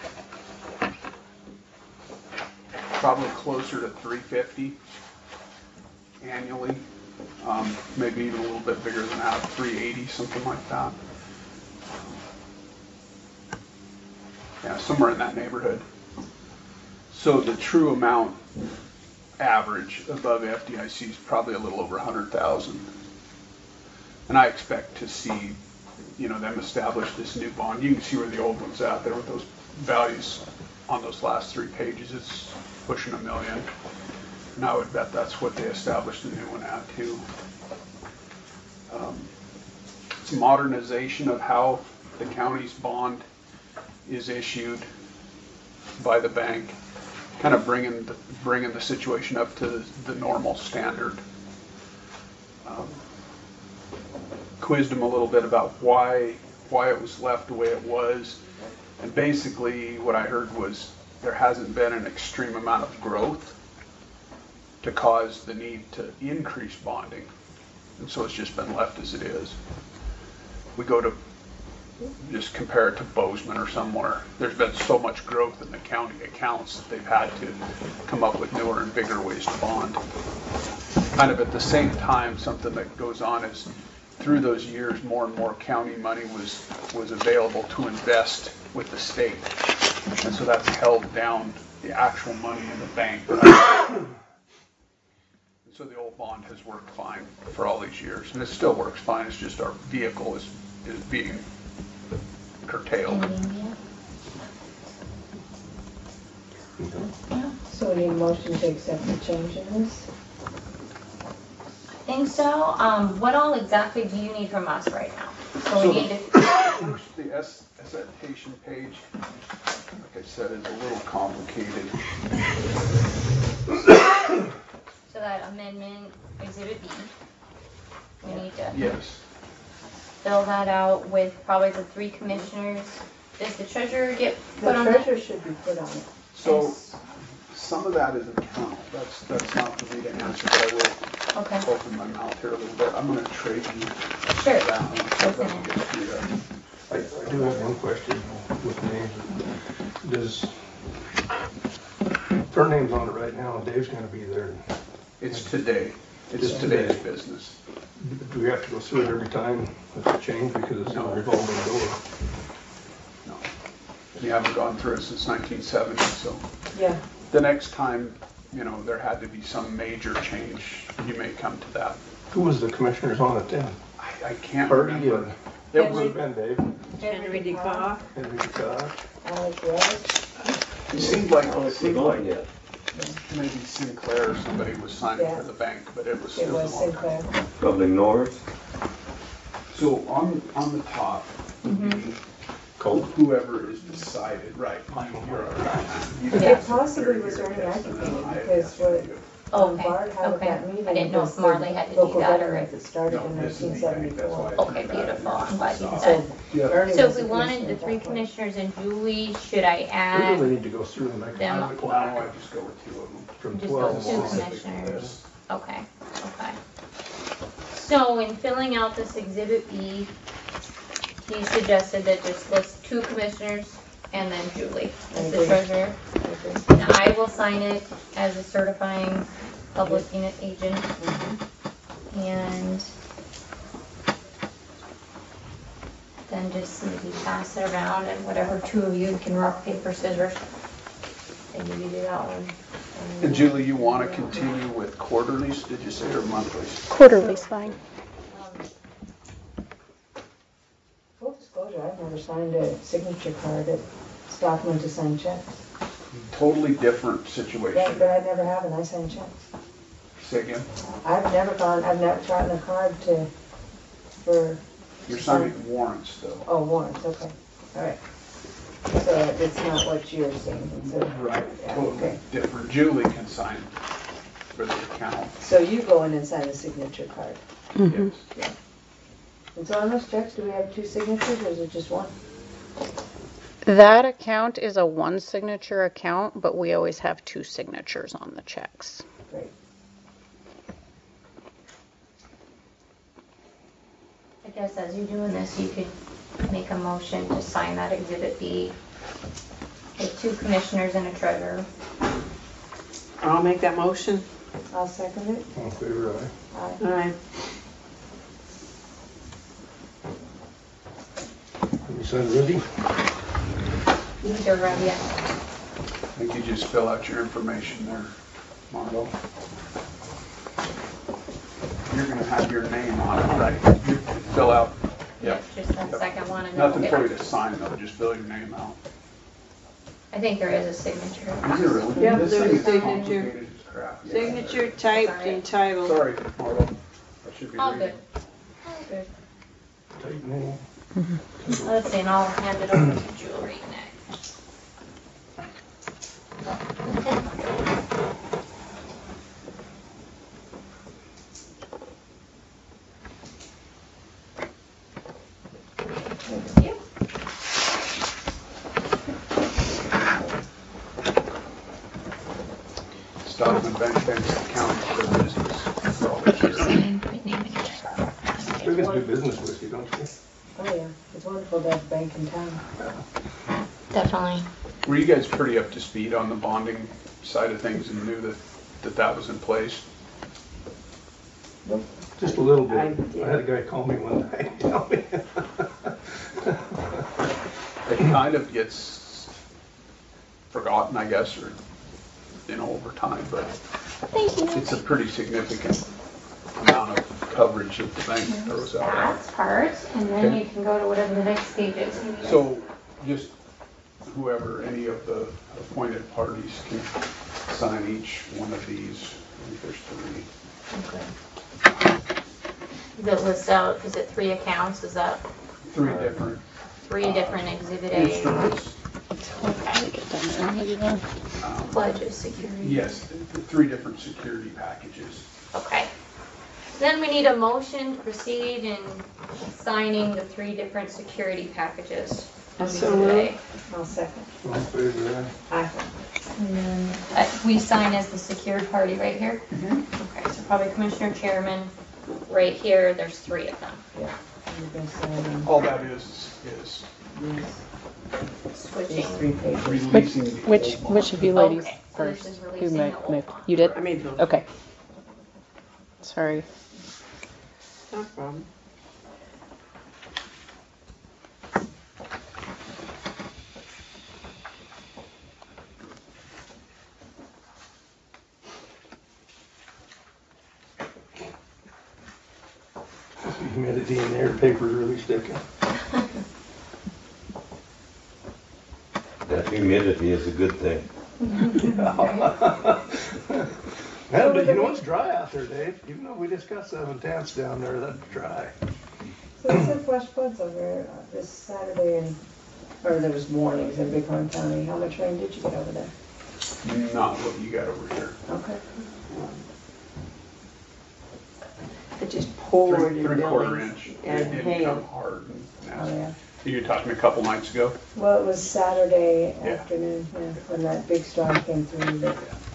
probably closer to three hundred fifty annually. Um, maybe even a little bit bigger than that, three eighty, something like that. Yeah, somewhere in that neighborhood. So the true amount average above F D I C is probably a little over one hundred thousand. And I expect to see, you know, them establish this new bond. You can see where the old one's at there with those values on those last three pages. It's pushing a million. And I would bet that's what they established the new one at too. Um, it's modernization of how the county's bond is issued by the bank, kind of bringing the, bringing the situation up to the, the normal standard. Um, quizzed them a little bit about why why it was left the way it was, and basically what I heard was there hasn't been an extreme amount of growth to cause the need to increase bonding. And so it's just been left as it is. We go to, just compare it to Bozeman or somewhere, there's been so much growth in the county accounts that they've had to come up with newer and bigger ways to bond. Kind of at the same time, something that goes on is through those years, more and more county money was, was available to invest with the state. And so that's held down the actual money in the bank. And so the old bond has worked fine for all these years, and it still works fine. It's just our vehicle is, is being curtailed. So we need a motion to accept the change in this? I think so. Um, what all exactly do you need from us right now? So So we need to, First, the S- assertion page, like I said, is a little complicated. so that amendment exhibit B, we need to Yes. fill that out with probably the three commissioners. Does the treasurer get The put on that? treasurer should be put on it. So some of that is account. That's, that's not for me to answer, but I will Okay, open my mouth here a little bit. I'm going to trade you sure. that one. so I don't get screwed up. I, I do have one question with names. Does, her name's on it right now, and Dave's gonna be there. It's today. It's Just today's today. business. Do we have to go through it every time with the change because it's a No. revolving door? No. We haven't gone through it since nineteen seventy, so Yeah. the next time, you know, there had to be some major change, you may come to that. Who was the commissioners on it then? I, I can't Hardy remember. and, It it would was, have been Dave, Henry DeCaw. Henry DeCock. Alex Wells. it seemed like, Oh, it it's seemed not like yet. maybe Sinclair or somebody was signing Yeah. for the bank, but it was, It it was was a long time. Sinclair. Probably North. So on, on the top would be whoever is decided, right, you're all right. You It have possibly thirty was year Ernie test, and then Ackerman, I have because asked what- you. Um, Okay, Bard had at okay. that meeting. I didn't know was if the Marley had to do local that or government if- that started No, in this is nineteen the bank, that's seventy-four. why I Okay, think that beautiful. I'm glad you is- said. Yeah. Ernie So was if we the wanted commissioner the at three that point. commissioners and Julie, should I We add really need to go through and make a them Now I plaque just go with two of them. from just go twelve two on. commissioners? Okay, okay. So in filling out this exhibit B, he suggested that just list two commissioners and then Julie as the agree. treasurer. And I will sign it as a certifying public unit agent. And then just maybe pass it around and whatever two of you can rock, paper, scissors. And you do that one. And Julie, you want to continue with quarterlies, did you say, or monthlies? Quarterly's fine. Full disclosure, I've never signed a signature card at Stockman to sign checks. Totally different Yeah, situation. but I never have, and I sign checks. Say again? I've never gone, I've never gotten a card to, for, You're signing warrants, though. oh, warrants, okay, all right. So it's not what you're saying, it's a. Right, Yeah, totally okay. different. Julie can sign for the account. So you go in and sign a signature card. Yes. And so on those checks, do we have two signatures, or is it just one? That account is a one signature account, but we always have two signatures on the checks. Great. I guess as you're doing this, you could make a motion to sign that exhibit B with two commissioners and a treasurer. I'll make that motion. I'll second it. All in favor, aye. Aye. Aye. Let me sign ready. Either ready yet. I think you just fill out your information there, Marlo. You're gonna have your name on it, right? You fill out, yeah. Just that second one and then Nothing we'll for you get, to sign though, just fill your name out. I think there is a signature. Is there really? Yeah, This there's thing a is signature. complicated as crap. Yeah. Signature typed and title. Sorry, Marlo. I should be All reading. good. All good. Tight name. Let's see, and I'll hand it over to Julie next. Thank you. Stockman Bank thanks the county for their business for all these years. Sign, put name in your check. Still get to do business with you, don't you? Oh, yeah, it's wonderful to have a bank in town. Definitely. Were you guys pretty up to speed on the bonding side of things and knew that that, that was in place? Nope. Just a little I bit. did. I had a guy call me one night and tell me. It kind of gets forgotten, I guess, or, you know, over time, but Thank you. it's a pretty significant amount of coverage that the bank throws out. That part, and then Okay. you can go to whatever the next page is. So just whoever, any of the appointed parties can sign each one of these. I think there's three. Okay. Does it list out, is it three accounts, is that Three different three different exhibit A's? instruments. Okay. Um, Pledge of security. Yes, th- th- three different security packages. Okay. Then we need a motion to proceed in signing the three different security packages. on So Exhibit A. I'll second. All in favor, aye? Aye. And then, uh, we sign as the secured party right here? Okay, so probably Commissioner Chairman, right here, there's three of them. Yeah. You guys sign on All that is, is these, these Switching. three pages. releasing the Which, old which of you ladies Okay, so this first? is Who releasing ma- the old moved? one. You did? I made those. Okay. Sorry. No problem. Humidity in there, paper's really sticking. That humidity is a good thing. Well, you know, it's dry out there, Dave. Even though we just got seven tenths down there, that's dry. So we said flash floods over uh, this Saturday and, or there was warnings in Bighorn County. How much rain did you get over there? Not what you got over here. Okay. It just poured Three, in three quarter buildings inch. It and didn't come hail. hard and Oh, nasty. yeah. You were talking a couple nights ago? Well, it was Saturday Yeah. afternoon, yeah, when that big storm came through. That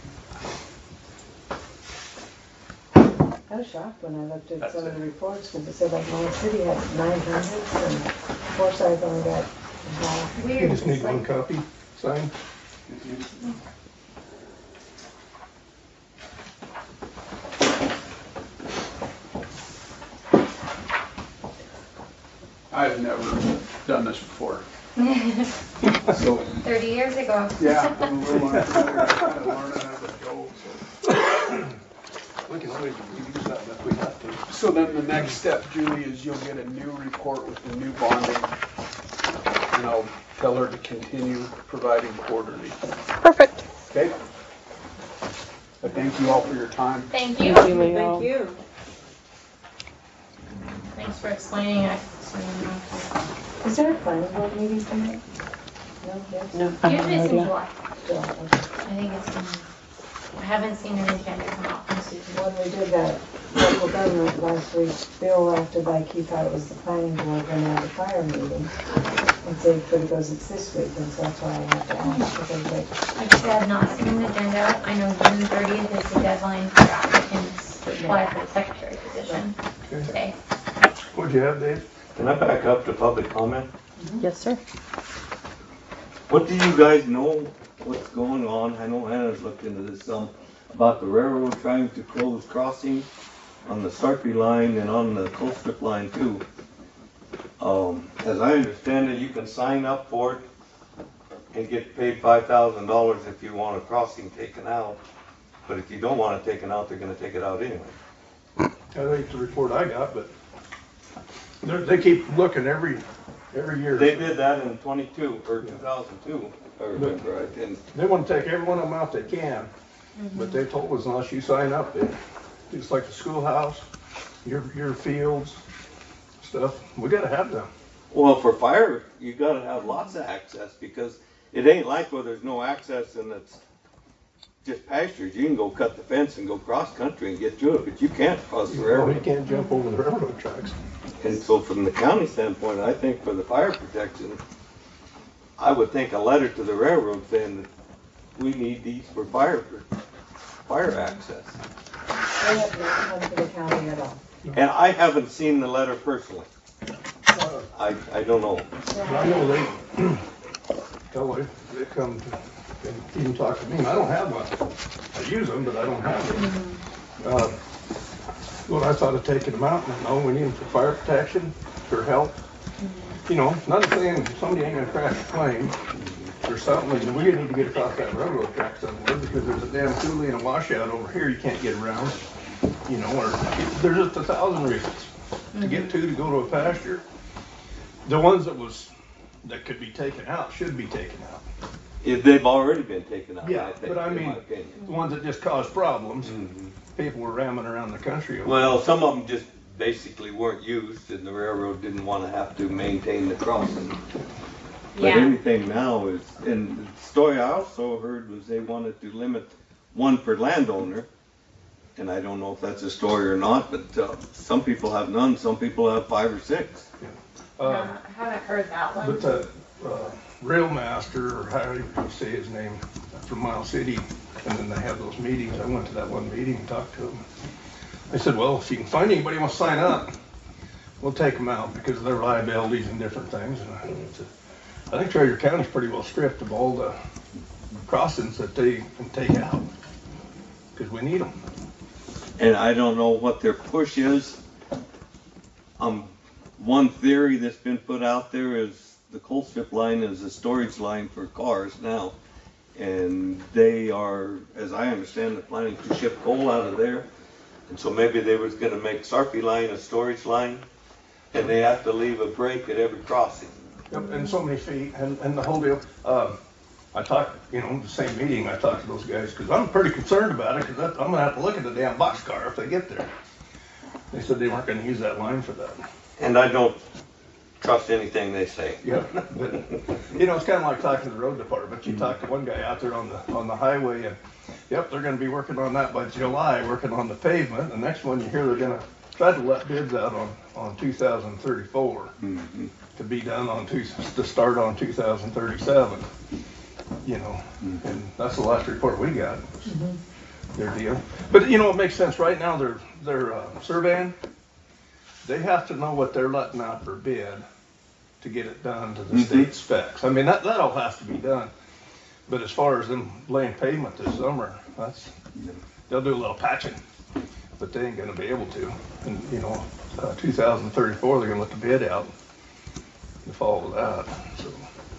I was shocked when I looked at That's some of it. the reports, because it said like Long City had nine hundred and Forsyth only got half. You Weird. just need It's one like- copy signed. I've never done this before. So, thirty years ago. yeah, I'm a little unfamiliar, kind of learning as I go. So. We can always use that if we have to. So then the next step, Julie, is you'll get a new report with the new bonding. And I'll tell her to continue providing quarterly. Perfect. Okay? I thank you all for your time. Thank you. Thank you, Leo. Thank you. Thanks for explaining it. Is there a planning board meeting tonight? No, yes? No. I have Usually no it's in idea. July. Still, okay. I think it's in, I haven't seen an agenda come out from Susan. When we did that local government last week, Bill laughed like he thought it was the planning board when they had the fire meeting. And said, but he goes, it's this week, and so that's why I have to ask, because like, Like I said, I've not seen an agenda. I know June thirtieth is the deadline for applicants to apply for the secretary position Okay. today. What'd you have, Dave? Can I back up to public comment? Yes, sir. What do you guys know what's going on? I know Hannah's looked into this some, about the railroad trying to close crossings on the Sarpy line and on the Colstrip line too. Um, as I understand it, you can sign up for it and get paid five thousand dollars if you want a crossing taken out. But if you don't want it taken out, they're gonna take it out anyway. I think the report I got, but they're- they keep looking every, every year. They did that in twenty-two, or two thousand two, if I remember right, and They want to take every one of them out they can, but they told us unless you sign up, they, it's like the schoolhouse, your, your fields, stuff, we gotta have them. well, for fire, you gotta have lots of access, because it ain't like where there's no access and it's just pastures. You can go cut the fence and go cross country and get to it, but you can't cross the You railroad. can't jump over the railroad tracks. And so from the county standpoint, I think for the fire protection, I would think a letter to the railroad saying that we need these for fire, fire access. They have not come to the county at all. And I haven't seen the letter personally. I, I don't know. I know they, hell, they, they come to, they even talk to me, and I don't have one. I use them, but I don't have them. Uh, Well, I thought of taking them out, and no, we need them for fire protection, for health. You know, another thing, somebody ain't gonna crash a plane or something, and we need to get across that railroad track somewhere, because there's a damn coulee and a washout over here you can't get around. You know, or there's just a thousand reasons to get to, to go to a pasture. The ones that was, that could be taken out, should be taken out. If they've already been taken out, Yeah, I think, but I in mean, my opinion. the ones that just cause problems, Mhm. people were ramming around the country. over. Well, some of them just basically weren't used, and the railroad didn't want to have to maintain the crossing. But Yeah. anything now is, and the story I also heard was they wanted to limit one per landowner. And I don't know if that's a story or not, but uh, some people have none, some people have five or six. Uh, I haven't heard that one. But that uh, rail master, or how you say his name, from Miles City, and then they have those meetings. I went to that one meeting and talked to him. I said, well, if you can find anybody who wants to sign up, we'll take them out because of their liabilities and different things. And I said, I think Treasure County's pretty well stripped of all the crossings that they can take out because we need them. And I don't know what their push is. Um, one theory that's been put out there is the coal strip line is a storage line for cars now. And they are, as I understand it, planning to ship coal out of there. And so maybe they was gonna make Sarpy line a storage line, and they have to leave a break at every crossing. Yep, and so many feet, and, and the whole deal. Um, I talked, you know, the same meeting, I talked to those guys, because I'm pretty concerned about it, because I'm gonna have to look at the damn boxcar if they get there. They said they weren't gonna use that line for that. And I don't trust anything they say. Yeah, but, you know, it's kind of like talking to the road department. You talk to one guy out there on the, on the highway, and, yep, they're gonna be working on that by July, working on the pavement. The next one you hear they're gonna try to let bids out on, on two thousand thirty-four, Mhm. to be done on two, to start on two thousand thirty-seven. You know, and that's the last report we got, was their deal. But, you know, it makes sense. Right now, they're, they're uh, surveying. They have to know what they're letting out for bid to get it done to the Mhm. state specs. I mean, that, that all has to be done. But as far as them laying pavement this summer, that's, they'll do a little patching, but they ain't gonna be able to. And, you know, uh, two thousand thirty-four, they're gonna let the bid out to follow that, so.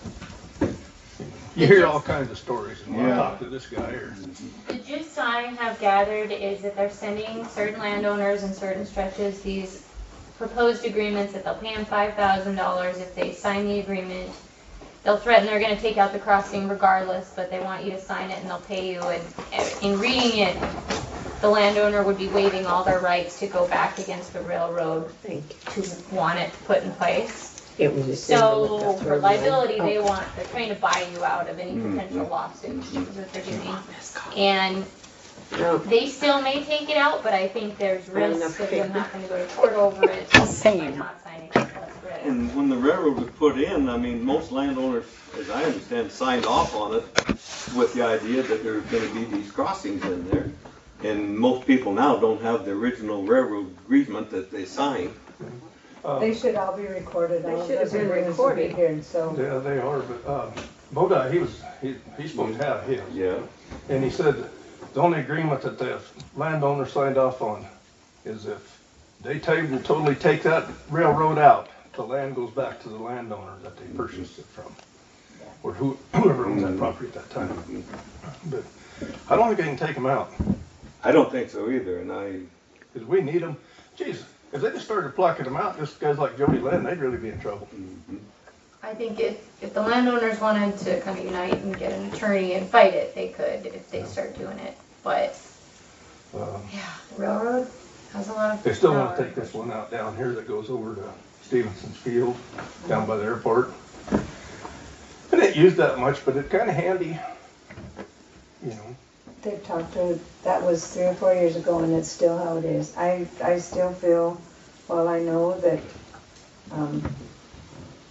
You hear all kinds of stories, and when I Yeah. talk to this guy, or, The gist I have gathered is that they're sending certain landowners in certain stretches these proposed agreements that they'll pay them five thousand dollars if they sign the agreement. They'll threaten they're gonna take out the crossing regardless, but they want you to sign it and they'll pay you. And in reading it, the landowner would be waiving all their rights to go back against the railroad to want it put in place. It was just. So for liability, they want, they're trying to buy you out of any potential Mhm. lawsuits, is what they're doing. And No, they still may take it out, but I think there's Not enough risk of them paper. having to go to court over it. by Same. not signing it, that's right. And when the railroad was put in, I mean, most landowners, as I understand, signed off on it with the idea that there was gonna be these crossings in there. And most people now don't have the original railroad agreement that they signed. uh, They should all be recorded. They All of should have those been agreements will be recorded. here, and so. yeah, they are, but, uh, Bodie, he was, he, he's supposed to have his. Yeah. And he said the only agreement that the landowner signed off on is if they ta- will totally take that railroad out, the land goes back to the landowner that they purchased it from. Or who, whoever owns that property at that time. But I don't think they can take them out, I don't think so either, and I, because we need them. Jeez, if they just started plucking them out, just guys like Jody Lynn, they'd really be in trouble. I think if, if the landowners wanted to kind of unite and get an attorney and fight it, they could if they start doing it. But, Um, yeah, the railroad has a lot of They still want power. to take this one out down here that goes over to Stevenson's Field, down by the airport. It ain't used that much, but it's kind of handy, you know. They've talked to, that was three or four years ago, and it's still how it is. I, I still feel, while I know that, um,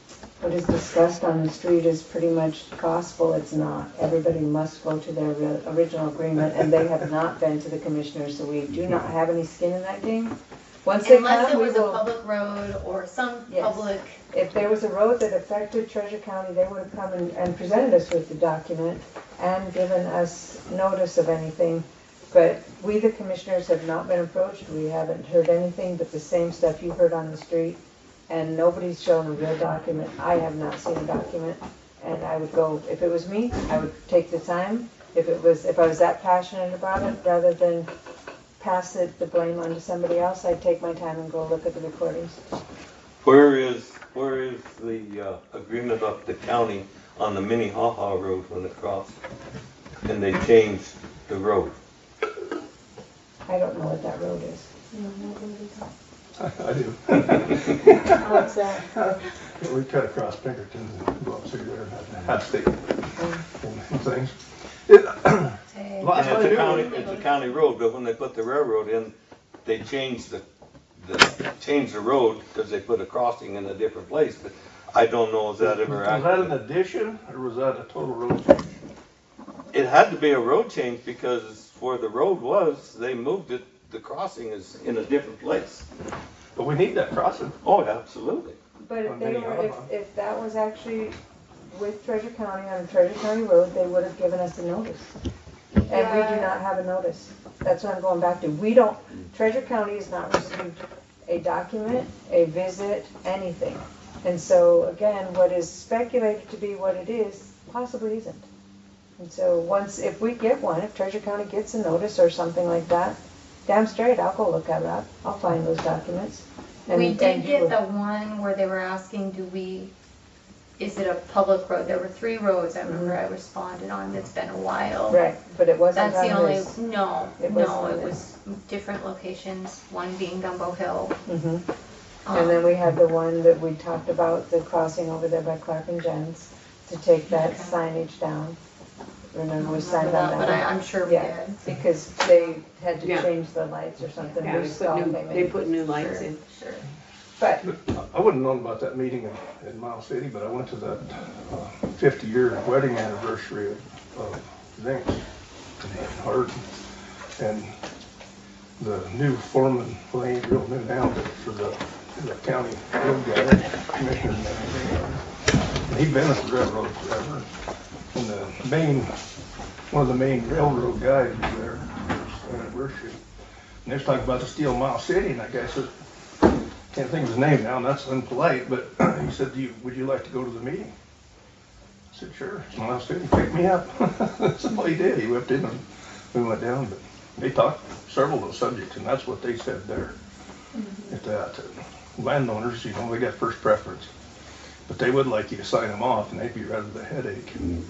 what is discussed on the street is pretty much gospel. It's not. Everybody must go to their ri- original agreement, and they have not been to the commissioners, so we do not have any skin in that game. Once they Unless it come, we was a will, public road or some Yes. public, if there was a road that affected Treasure County, they would have come and, and presented us with the document and given us notice of anything. But we, the commissioners, have not been approached. We haven't heard anything but the same stuff you heard on the street. And nobody's shown a real document. I have not seen a document. And I would go, if it was me, I would take the time. If it was, if I was that passionate about it, rather than pass it, the blame onto somebody else, I'd take my time and go look at the recordings. Where is, where is the uh, agreement of the county on the Minnehaha Road when it crossed? And they changed the road. I don't know what that road is. I do. What's that? We cut across Pinkerton and go up through there and have, have state and things. It, And it's a county, it's a county road, but when they put the railroad in, they changed the, the, changed the road because they put a crossing in a different place, but I don't know, is that ever Was that an accurate? addition or was that a total road change? It had to be a road change because where the road was, they moved it, the crossing is in a different place. But we need that crossing. Oh, absolutely. But if On they were, if, Minnehaha. if that was actually with Treasure County on Treasure County Road, they would have given us a notice. And we do not have a notice. That's what I'm going back to. We don't, Treasure County has not received a document, a visit, anything. And so, again, what is speculated to be what it is, possibly isn't. And so once, if we get one, if Treasure County gets a notice or something like that, damn straight, I'll go look at it up. I'll find those documents. And- we and did you get will- the one where they were asking, do we, is it a public road? There were three roads I remember I responded on, it's been a while. Right, but it wasn't That's the on only, this. no, It no, wasn't on it this. was different locations, one being Gumbo Hill. Mhm. Um, And then we had the one that we talked about, the crossing over there by Clark and Jens, to take that Okay. signage down. Remember, we I signed remember on that, that but I, one? I'm sure we Yeah, did. because they had to Yeah. change the lights or something. Yeah, New they stall put new, came they in. put new lights Sure, in. Sure. But, I wouldn't have known about that meeting in, in Miles City, but I went to that uh, fifty year wedding anniversary of, of Zinks in Hardin. And the new foreman, well, he ain't real new now, but for the, the county road guy, commissioner and everything. And he'd been at the railroad forever. And the main, one of the main railroad guys was there for his anniversary. And they was talking about the steel Miles City, and that guy said, can't think of his name now, and that's unpolite, but he said, Do you, would you like to go to the meeting? I said, sure. Miles City, pick me up. That's what he did. He whipped in and we went down, but they talked several of those subjects, and that's what they said there. At that, uh, landowners, you know, they got first preference, but they would like you to sign them off, and they'd be rather the headache.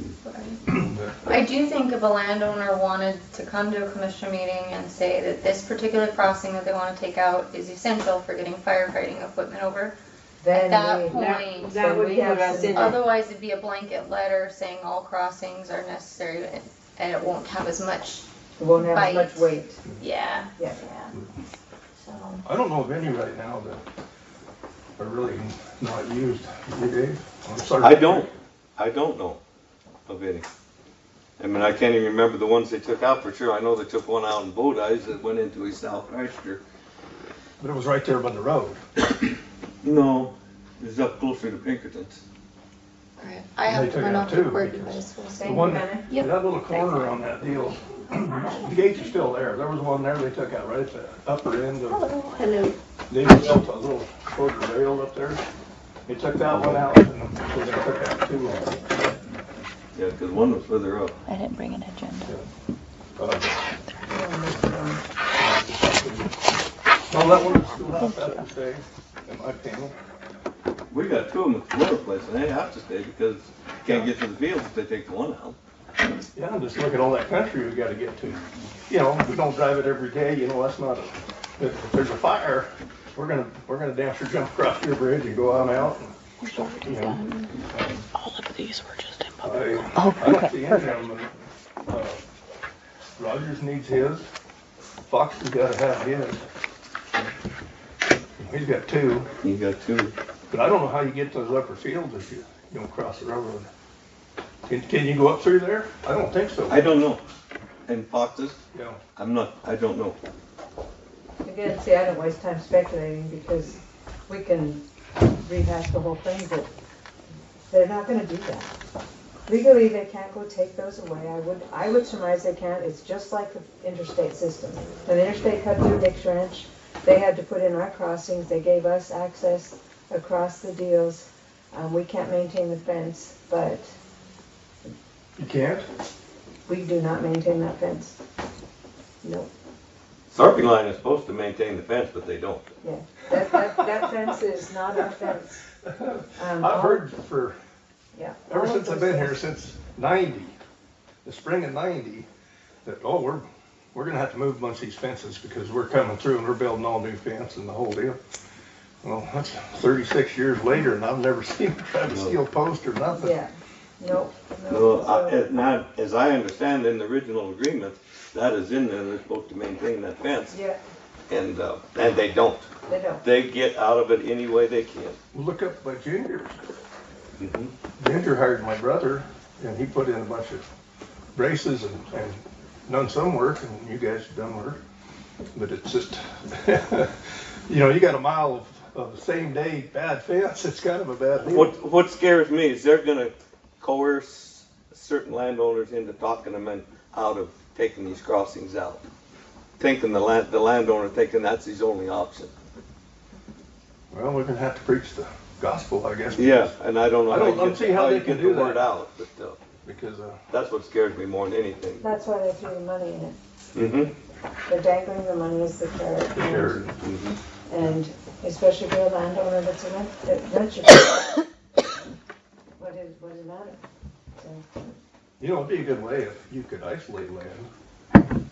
But, I do think if a landowner wanted to come to a commissioner meeting and say that this particular crossing that they want to take out is essential for getting firefighting equipment over, then that we, point- That, that would we put have us some- in. otherwise it'd be a blanket letter saying all crossings are necessary and it won't have as much, it won't have as bite. much weight. yeah, Yeah. yeah. So, I don't know of any right now that are really not used. You, Dave? I'm sorry. I don't, I don't know of any. I mean, I can't even remember the ones they took out for sure. I know they took one out in Bodice that went into East South pasture. But it was right there by the road. No, it's up closer to Pinkerton's. alright. I They have took to run out off to two, work, because but I was gonna The say. one, Yep. that little corner on that deal, the gates are still there. There was one there they took out right at the upper end of, Hello. they built a little shorter rail up there. They took that one out, and so they took out two of them. Yeah, because one was further up. I didn't bring an agenda. Uh, Well, that one still has to stay, in my opinion. We got two of them at the water place, and they have to stay because you can't get to the fields if they take the one out. Yeah, and just look at all that country we gotta get to. You know, we don't drive it every day, you know, that's not, a- if if there's a fire, we're gonna, we're gonna damn sure jump across your bridge and go on out. and, You know, All of these were just in I, Oh, I don't okay, see any of them. Uh, Rogers needs his, Fox has gotta have his. He's got two. You got two. But I don't know how you get to those upper fields if you, you don't cross the railroad. Can, can you go up through there? I don't think so. I don't know. And foxes? Yeah. I'm not, I don't know. Again, see, I don't waste time speculating because we can rehash the whole thing, but they're not gonna do that. Legally, they can't go take those away. I would, I would surmise they can't. It's just like the interstate system. When the interstate cut through Hicks Ranch, they had to put in our crossings. They gave us access across the deals. Um, we can't maintain the fence, but You can't? we do not maintain that fence. Nope. Sarpy line is supposed to maintain the fence, but they don't. Yeah, that, that, that fence is not our fence. Um, I've all- heard for, Yeah. ever all of since I've those been here, things. since ninety, the spring of ninety, that, oh, we're, we're gonna have to move a bunch of these fences because we're coming through and we're building all new fence and the whole deal. Well, that's thirty-six years later and I've never seen a Travis No. Steel post or nothing. Yeah, nope. No, nope. I, So- it- now, as I understand in the original agreement, that is in there, they're supposed to maintain that fence, Yeah, and, uh, and they don't. they don't. They get out of it any way they can. Well, look up by Ginger. Mhm. Ginger hired my brother and he put in a bunch of braces and, and done some work and you guys have done work. But it's just, you know, you got a mile of, of the same day bad fence, it's kind of a bad deal. What, what scares me is they're gonna coerce certain landowners into talking them in, out of taking these crossings out. Thinking the land, the landowner thinking that's his only option. Well, we're gonna have to preach the gospel, I guess. Yeah, and I don't know I how don't- you I'm get, seeing how how they you can get do the word that. out, but, uh, Because, uh, that's what scares me more than anything. That's why they threw money in it. Mm-hmm. They're dangling the money as the carrot. the and- carrot. And especially for a landowner that's a rent, that rents your property. What is, what does it matter? So, You know, it'd be a good way if you could isolate land.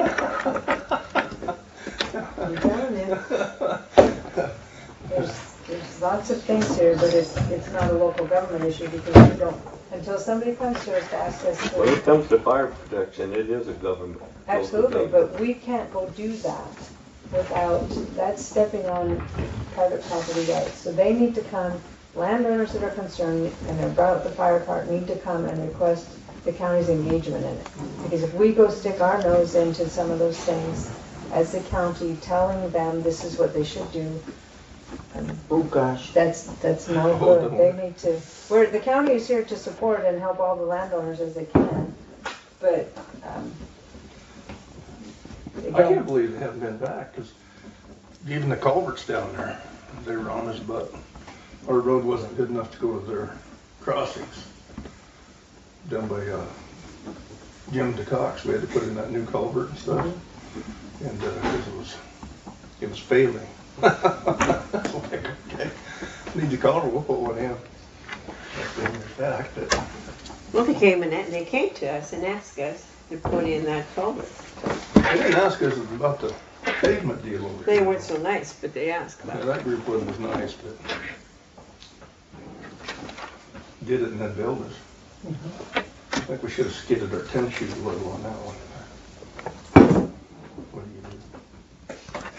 I'm telling you. There's, there's lots of things here, but it's, it's not a local government issue because we don't, until somebody comes to us to ask us When it to. comes to fire protection, it is a government. local Absolutely, thing. but we can't go do that without, that's stepping on private property rights. So they need to come, landowners that are concerned and about the fire part need to come and request the county's engagement in it. Because if we go stick our nose into some of those things as the county, telling them this is what they should do, um, Oh, gosh. that's, that's no good. They need to, we're, the county is here to support and help all the landowners as they can, but, um, they I can't don't. believe they haven't been back, because even the culverts down there, they were on us, but our road wasn't good enough to go to their crossings. Done by, uh, Jim DeCox, we had to put in that new culvert and stuff, and, uh, 'cause it was, it was failing. Like, okay, need the culvert, we'll put one in. That's been in back, but Well, they came and, they came to us and asked us to put in that culvert. they didn't ask us about the pavement deal over They here. weren't so nice, but they asked Yeah, about it. that group wasn't as nice, but did it and then billed us. I think we should have skidded our tennis shoes a little on that one. What do you do?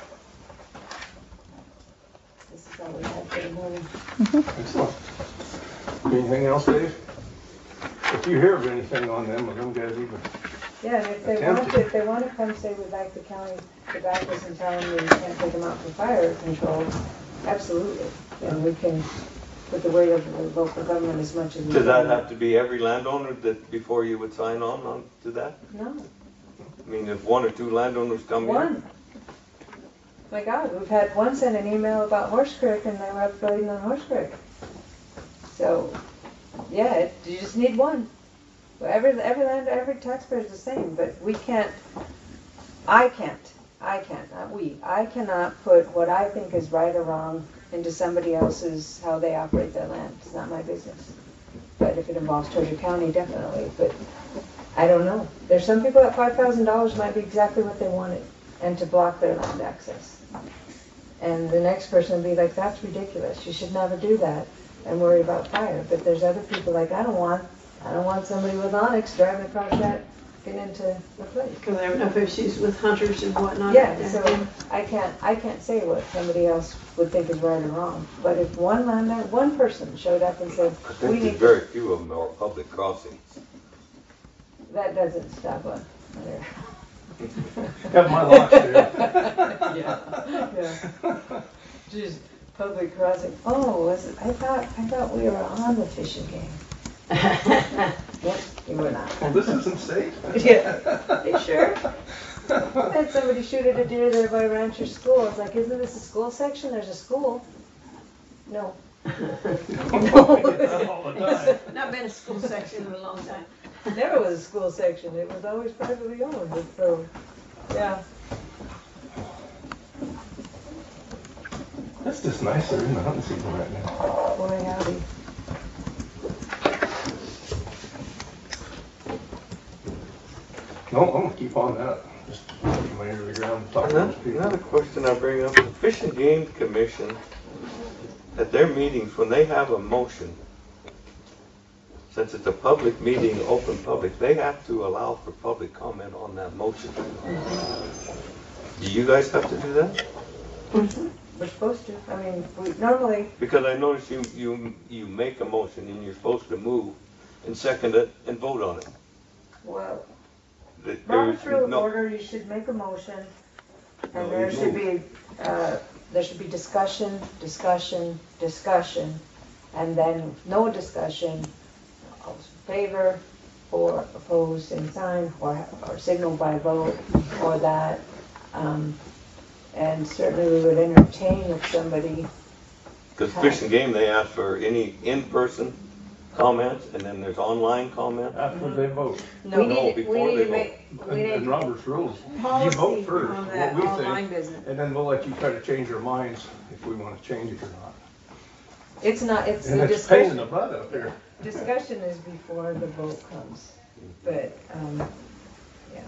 This is all we have for the morning. Excellent. Anything else, Dave? If you hear of anything on them, or them guys even, Yeah, and if they want to, if they want to come say we'd like the county to back us and tell them we can't take them out for fire control, absolutely. And we can put the weight of the local government as much as we can. Does that have to be every landowner that, before you would sign on, on to that? No, I mean, if one or two landowners come in? one. My God, we've had one send an email about Horse Creek and they were uploading on Horse Creek. So, yeah, it, you just need one. Well, every, every land, every taxpayer is the same, but we can't, I can't, I can't, not we, I cannot put what I think is right or wrong into somebody else's, how they operate their land. It's not my business. But if it involves Treasure County, definitely, but I don't know. There's some people that five thousand dollars might be exactly what they wanted, and to block their land access. And the next person would be like, that's ridiculous, you should never do that, and worry about fire. But there's other people like, I don't want, I don't want somebody with Onyx driving across that get into the place. Because I have enough issues with hunters and whatnot. Yeah, so I can't, I can't say what somebody else would think is right or wrong. But if one landowner, one person showed up and said, I we think need, there's very few of them are public crossings. that doesn't stop a hunter. Have my locks there. Yeah, yeah. Just public crossing. Oh, was it, I thought, I thought we were on the fishing game. Yep, you were not. Well, this isn't safe. Yeah. You sure? I had somebody shoot at a deer there by Rancher School. It's like, isn't this a school section? There's a school. No. All the time. Not been a school section in a long time. Never was a school section. It was always privately owned. But so, yeah. That's just nicer in the hunting season right now. Boy, howdy. No, I'm gonna keep on that. Just keep my ear to the ground and talk to those Another, people. another question I bring up, the Fish and Game Commission, at their meetings, when they have a motion, since it's a public meeting, open public, they have to allow for public comment on that motion. Do you guys have to do that? Mm-hmm. We're supposed to. I mean, we normally, Because I notice you, you, you make a motion and you're supposed to move and second it and vote on it. well, That Robert's there's Rule of no- Order, you should make a motion, No, and there you should move. be, uh, there should be discussion, discussion, discussion, and then no discussion. All those in favor, or opposed, same sign, or, or signal by vote, or that. Um, and certainly we would entertain if somebody, Because Fish and Game, they ask for any in-person comments and then there's online comment. After they vote. no, We No, need, before we need they to make, we And, and need Robert's rules, you policy vote first, on what that we online think, business. and then we'll let you try to change your minds if we want to change it or not. it's not, it's And the it's a pain in discussion. the butt up here. Discussion is before the vote comes, but, um, yeah.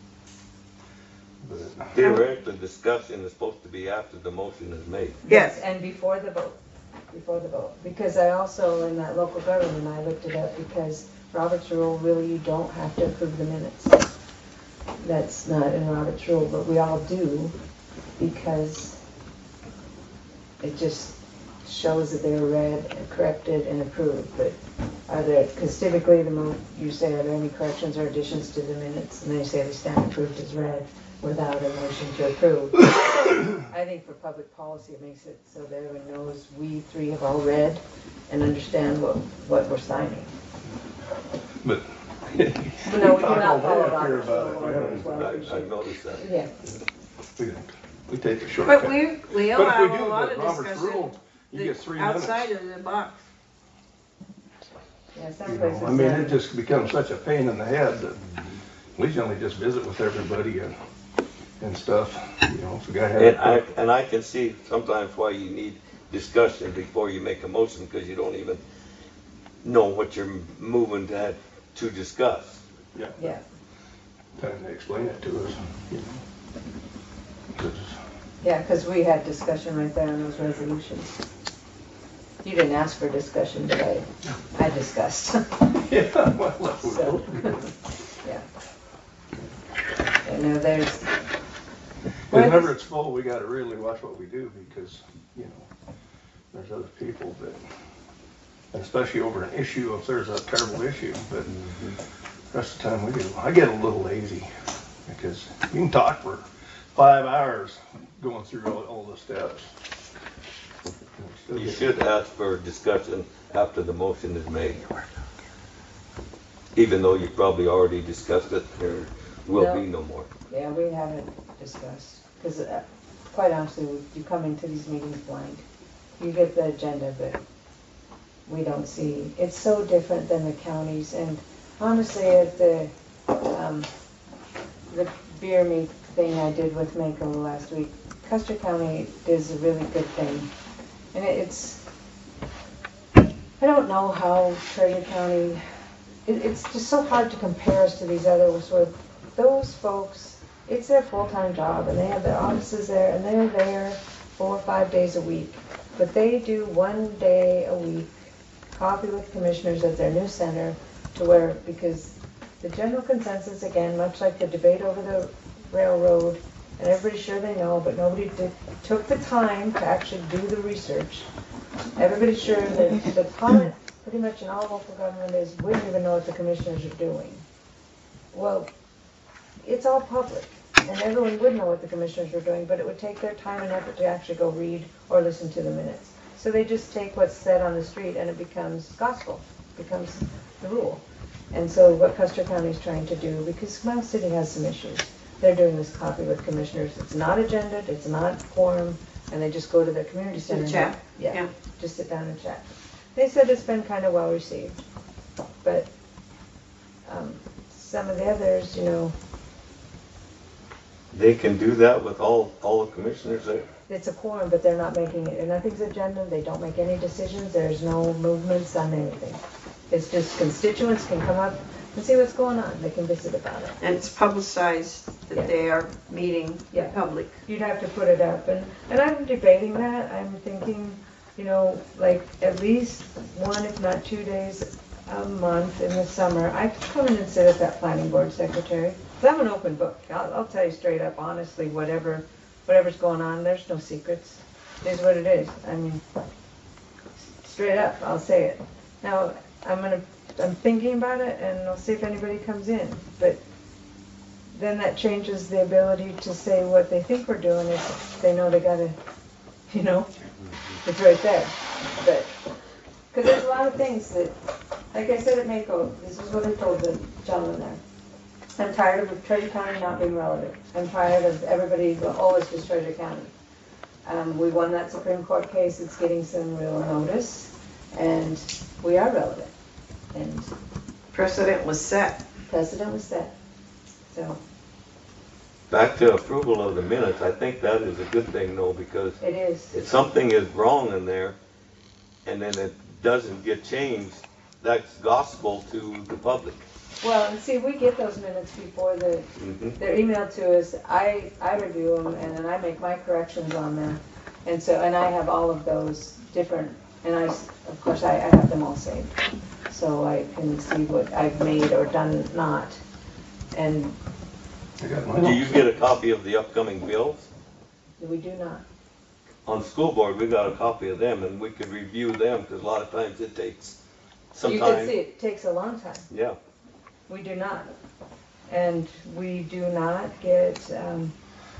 But Theoretically, discussion is supposed to be after the motion is made. Yes. And before the vote, before the vote. Because I also, in that local government, I looked it up because Robert's Rule, really, you don't have to approve the minutes. That's not in Robert's Rule, but we all do because it just shows that they were read and corrected and approved. But are there, because typically the mo, you say, are there any corrections or additions to the minutes? And they say they stand approved as read without a motion to approve. I think for public policy, it makes it so that everyone knows we three have all read and understand what, what we're signing. But. No, we do talk not all day follow up here Robert's about it. Rule of Order as well. I, I noticed that. Yeah. We, we take a shortcut. But we, we But if allow we do a lot the of Robert's discussion rule, you get three minutes. outside of the box. Yeah, some You places. know, I mean, have- it just becomes such a pain in the head that we generally just visit with everybody and, and stuff, you know, if a guy has. And I, and I can see sometimes why you need discussion before you make a motion, because you don't even know what you're moving to, have to discuss. Yeah, Yeah. time to explain it to us, you know. 'Cause Yeah, because we had discussion right there on those resolutions. You didn't ask for discussion, but I, I discussed. Yeah, well, that's what So, we're supposed to do. yeah. You know, there's, Whenever it's full, we gotta really watch what we do because, you know, there's other people that, and especially over an issue, if there's a terrible issue, but the rest of the time we do, I get a little lazy because you can talk for five hours going through all, all the steps. You should ask for discussion after the motion is made. Even though you probably already discussed it, there will be no more. yeah, we haven't discussed. Because quite honestly, we- you come into these meetings blind. You get the agenda, but we don't see, it's so different than the counties. And honestly, at the, um, the beer meat thing I did with Mako last week, Custer County does a really good thing. And it- it's, I don't know how Treasure County, it, it's just so hard to compare us to these others where those folks, it's their full-time job and they have their offices there and they're there four or five days a week. But they do one day a week, coffee with commissioners at their new center to where, because the general consensus, again, much like the debate over the railroad, and everybody's sure they know, but nobody did, took the time to actually do the research. Everybody's sure that the comment pretty much in all local government is, we don't even know what the commissioners are doing. Well, it's all public, and everyone would know what the commissioners were doing, but it would take their time and effort to actually go read or listen to the minutes. So they just take what's said on the street and it becomes gospel, becomes the rule. And so what Custer County is trying to do, because Miles City has some issues, they're doing this coffee with commissioners. It's not agended, it's not quorum, and they just go to their community center. And chat? Yeah, Yeah. just sit down and chat. They said it's been kind of well received, but um, some of the others, you know, They can do that with all, all the commissioners there? it's a quorum, but they're not making it, nothing's agenda, they don't make any decisions, there's no movements on anything. It's just constituents can come up and see what's going on, they can visit about it. And it's publicized Yeah. that they are meeting Yeah. in public. You'd have to put it up, and, and I'm debating that, I'm thinking, you know, like at least one, if not two days a month in the summer, I could come in and sit at that planning board secretary. 'Cause I'm an open book, I'll, I'll tell you straight up, honestly, whatever, whatever's going on, there's no secrets. It is what it is, I mean, straight up, I'll say it. Now, I'm gonna, I'm thinking about it, and I'll see if anybody comes in, but then that changes the ability to say what they think we're doing if they know they gotta, you know, it's right there. But, because there's a lot of things that, like I said at Mako, this is what I told the gentleman there. I'm tired of Treasure County not being relevant. I'm tired of everybody, oh, it's just Treasure County. Um, we won that Supreme Court case, it's getting some real notice, and we are relevant. And Precedent was set. precedent was set, so Back to approval of the minutes, I think that is a good thing though, because it is. if something is wrong in there and then it doesn't get changed, that's gospel to the public. Well, and see, we get those minutes before the, Mhm. they're emailed to us. I, I review them and then I make my corrections on them. And so, and I have all of those different, and I, of course, I, I have them all saved. So I can see what I've made or done not. And I got Do mine. you get a copy of the upcoming bills? we do not. On school board, we got a copy of them and we could review them because a lot of times it takes some You can time. see, it takes a long time. Yeah. We do not. And we do not get, um,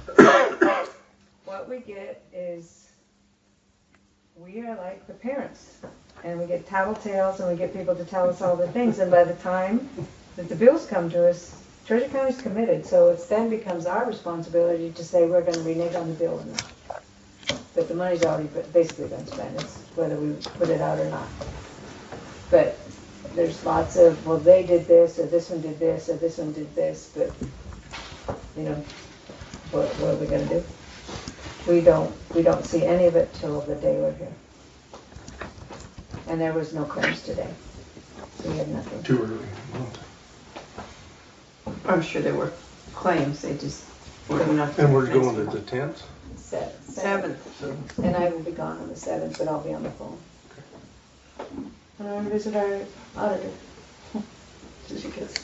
what we get is, we are like the parents. And we get tattletales and we get people to tell us all the things. And by the time that the bills come to us, Treasure County's committed. So it then becomes our responsibility to say we're going to renege on the bill or not. But the money's already been- basically been spent. It's whether we put it out or not. But there's lots of, well, they did this, or this one did this, or this one did this, but, you know, what, what are we gonna do? We don't, we don't see any of it till the day we're here. And there was no claims today, so we had nothing. Too early. I'm sure there were claims, they just were enough. And we're going to the tenth? Se- Seventh. And I will be gone on the seventh, but I'll be on the phone. And I'm gonna visit our auditor. Because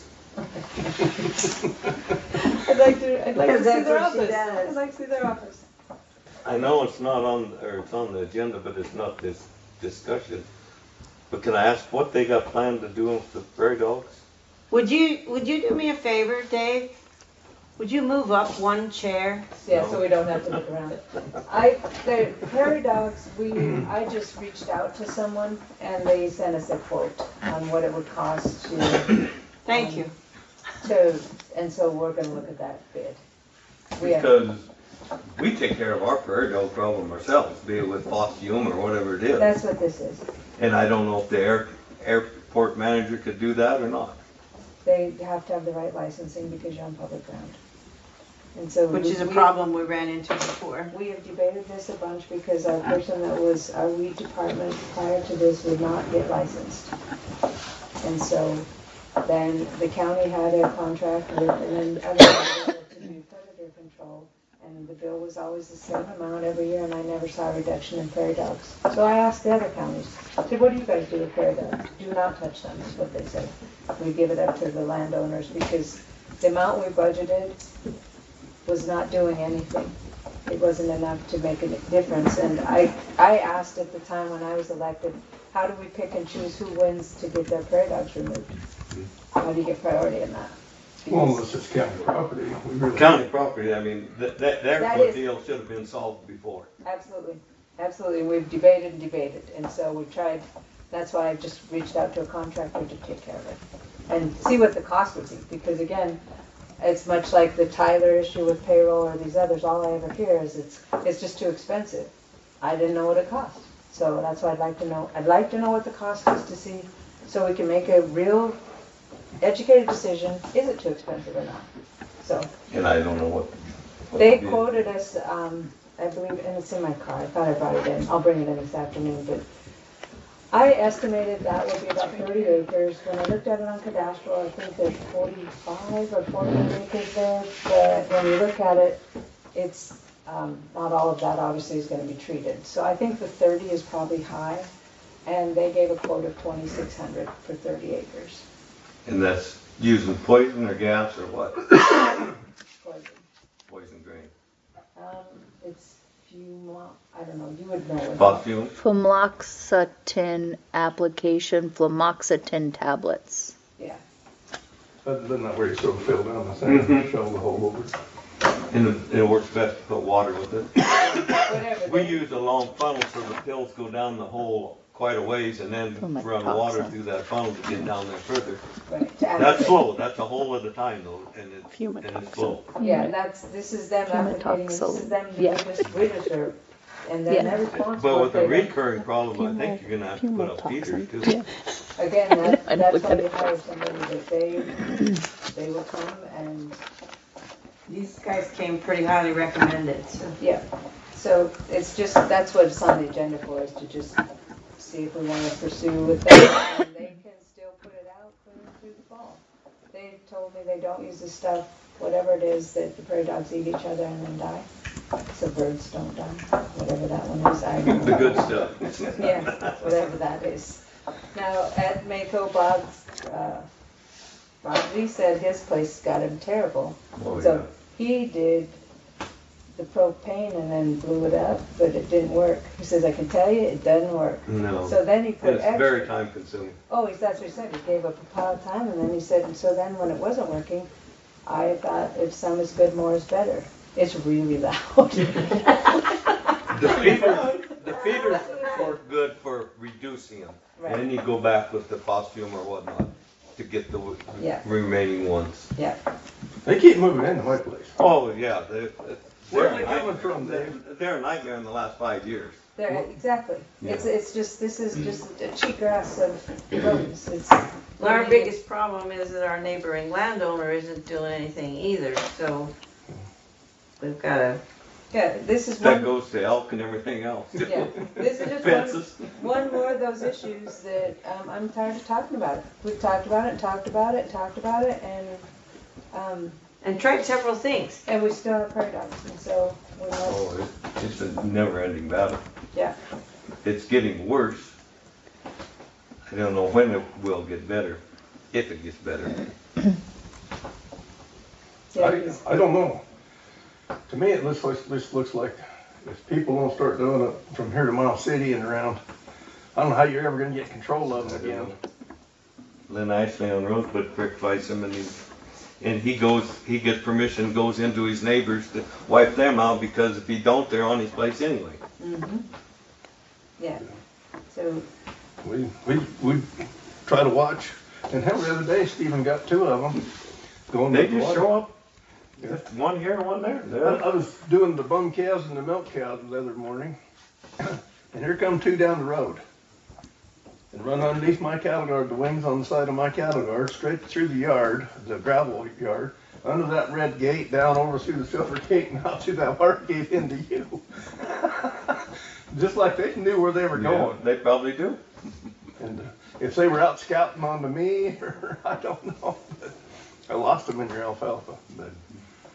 I'd like to, I'd like to see That's their what she office. does. I'd like to see their office. I know it's not on, or it's on the agenda, but it's not this discussion. But can I ask what they got planned to do with the prairie dogs? Would you, would you do me a favor, Dave? Would you move up one chair? Yeah, so we don't have to look around. I, the prairie dogs, we, I just reached out to someone and they sent us a quote on what it would cost to. Thank um, you. To, and so we're gonna look at that bid. We have- Because we take care of our prairie dog problem ourselves, be it with Fostium or whatever it is. That's what this is. And I don't know if the air, airport manager could do that or not. They have to have the right licensing because you're on public ground. And so. Which we- is a we- problem we ran into before. We have debated this a bunch because our person that was our weed department prior to this would not get licensed. And so then the county had a contract with, and then other people to do predator control. And the bill was always the same amount every year, and I never saw a reduction in prairie dogs. So I asked the other counties, I said, what do you guys do with prairie dogs? Do not touch them, is what they said. We give it up to the landowners because the amount we budgeted was not doing anything. It wasn't enough to make a difference. And I, I asked at the time when I was elected, how do we pick and choose who wins to get their prairie dogs removed? How do you get priority in that? Well, unless it's county property, we really. County property, I mean, that, that, That that is- deal should have been solved before. Absolutely, absolutely. We've debated and debated, and so we've tried, that's why I've just reached out to a contractor to take care of it. And see what the cost would be, because again, it's much like the Tyler issue with payroll or these others, all I ever hear is it's, it's just too expensive. I didn't know what it cost, so that's why I'd like to know, I'd like to know what the cost is to see, so we can make a real educated decision, is it too expensive or not? So. And I don't know what. what They to do. quoted us, um, I believe, and it's in my car, I thought I brought it in, I'll bring it in this afternoon, but I estimated that would be about thirty acres. When I looked at it on cadastral, I think there's forty-five or forty-eight acres there, but when you look at it, it's, um, not all of that obviously is gonna be treated. So I think the thirty is probably high, and they gave a quote of twenty-six hundred for thirty acres. And that's using poison or gas or what? Poison. Poison drain. Um, it's fumo, I don't know, you would know. what- Phosphine? Flumoxetine application, flumoxetine tablets. Yeah. Other than that, where you sort of fill down the sand and shovel the hole over. And it, it works best to put water with it. Whatever. We use a long funnel so the pills go down the hole quite a ways and then Oh, my run water toxin. through that funnel to get down there further. Right, to That's activate. slow, that's a hole at a time though, and it's, and it's slow. Yeah, that's, this is them applicating, this is them, we Yeah. just, we just are, and then Yeah. they're responsible. But with if a they don't- recurring problem, I think you're gonna have to put up heaters too. Again, that, I know, that's look why at we it. hire somebody that they, they will come and, These guys came pretty highly recommended, so. yeah. So it's just, that's what it's on the agenda for, is to just see if we want to pursue with that, and they can still put it out clean through the fall. They told me they don't use the stuff, whatever it is, that the prairie dogs eat each other and then die. So birds don't die, whatever that one is, I don't know. The good stuff. Yeah, whatever that is. Now, at Mako, Bob, uh, Bob Lee said his place got him terrible. Oh, So he did the propane and then blew it up, but it didn't work. He says, I can tell you, it doesn't work. No. So then he put It's extra. very time consuming. Oh, he's, that's what he said, he gave up a pile of time, and then he said, and so then when it wasn't working, I thought if some is good, more is better. It's really loud. The feeders, the feeders work good for reducing them. And then you go back with the phosphine or whatnot to get the w- Yeah. remaining ones. Yeah. They keep moving into my place. Oh, yeah, they're, Where they're, are they a coming from, nightmare. Dave? they're a nightmare in the last five years. There, exactly. It's, Yeah. it's just, this is just a cheatgrass of rodents. It's. Well, our biggest problem is that our neighboring landowner isn't doing anything either, so we've gotta, Yeah, this is That one, goes to elk and everything else. yeah, this is just Fences. one, one more of those issues that, um, I'm tired of talking about. We've talked about it, and talked about it, and talked about it, and, um, and tried several things. and we still have prairie dogs, and so we must, Oh, it- it's a never-ending battle. yeah. It's getting worse. I don't know when it will get better, if it gets better. Yeah, I, 'cause- I don't know. To me, it looks like, this looks like if people don't start doing it from here to Miles City and around, I don't know how you're ever gonna get control of them again. Lynn Ashley on Rosebud Creek fights him, and he, and he goes, he gets permission, goes into his neighbors to wipe them out, because if he don't, they're on his place anyway. Mhm. Yeah, so, We, we, we try to watch, and hell, the other day, Stephen got two of them going They to the just water. show up, just one here, one there. I, They're- I was doing the bum cows and the milk cows the other morning, and here come two down the road. And run underneath my cattle guard, the wings on the side of my cattle guard, straight through the yard, the gravel yard, under that red gate, down over through the silver gate, and out through that water gate into you. Just like they knew where they were Yeah, going. they probably do. And uh, if they were out scouting onto me, or I don't know, but I lost them in your alfalfa. But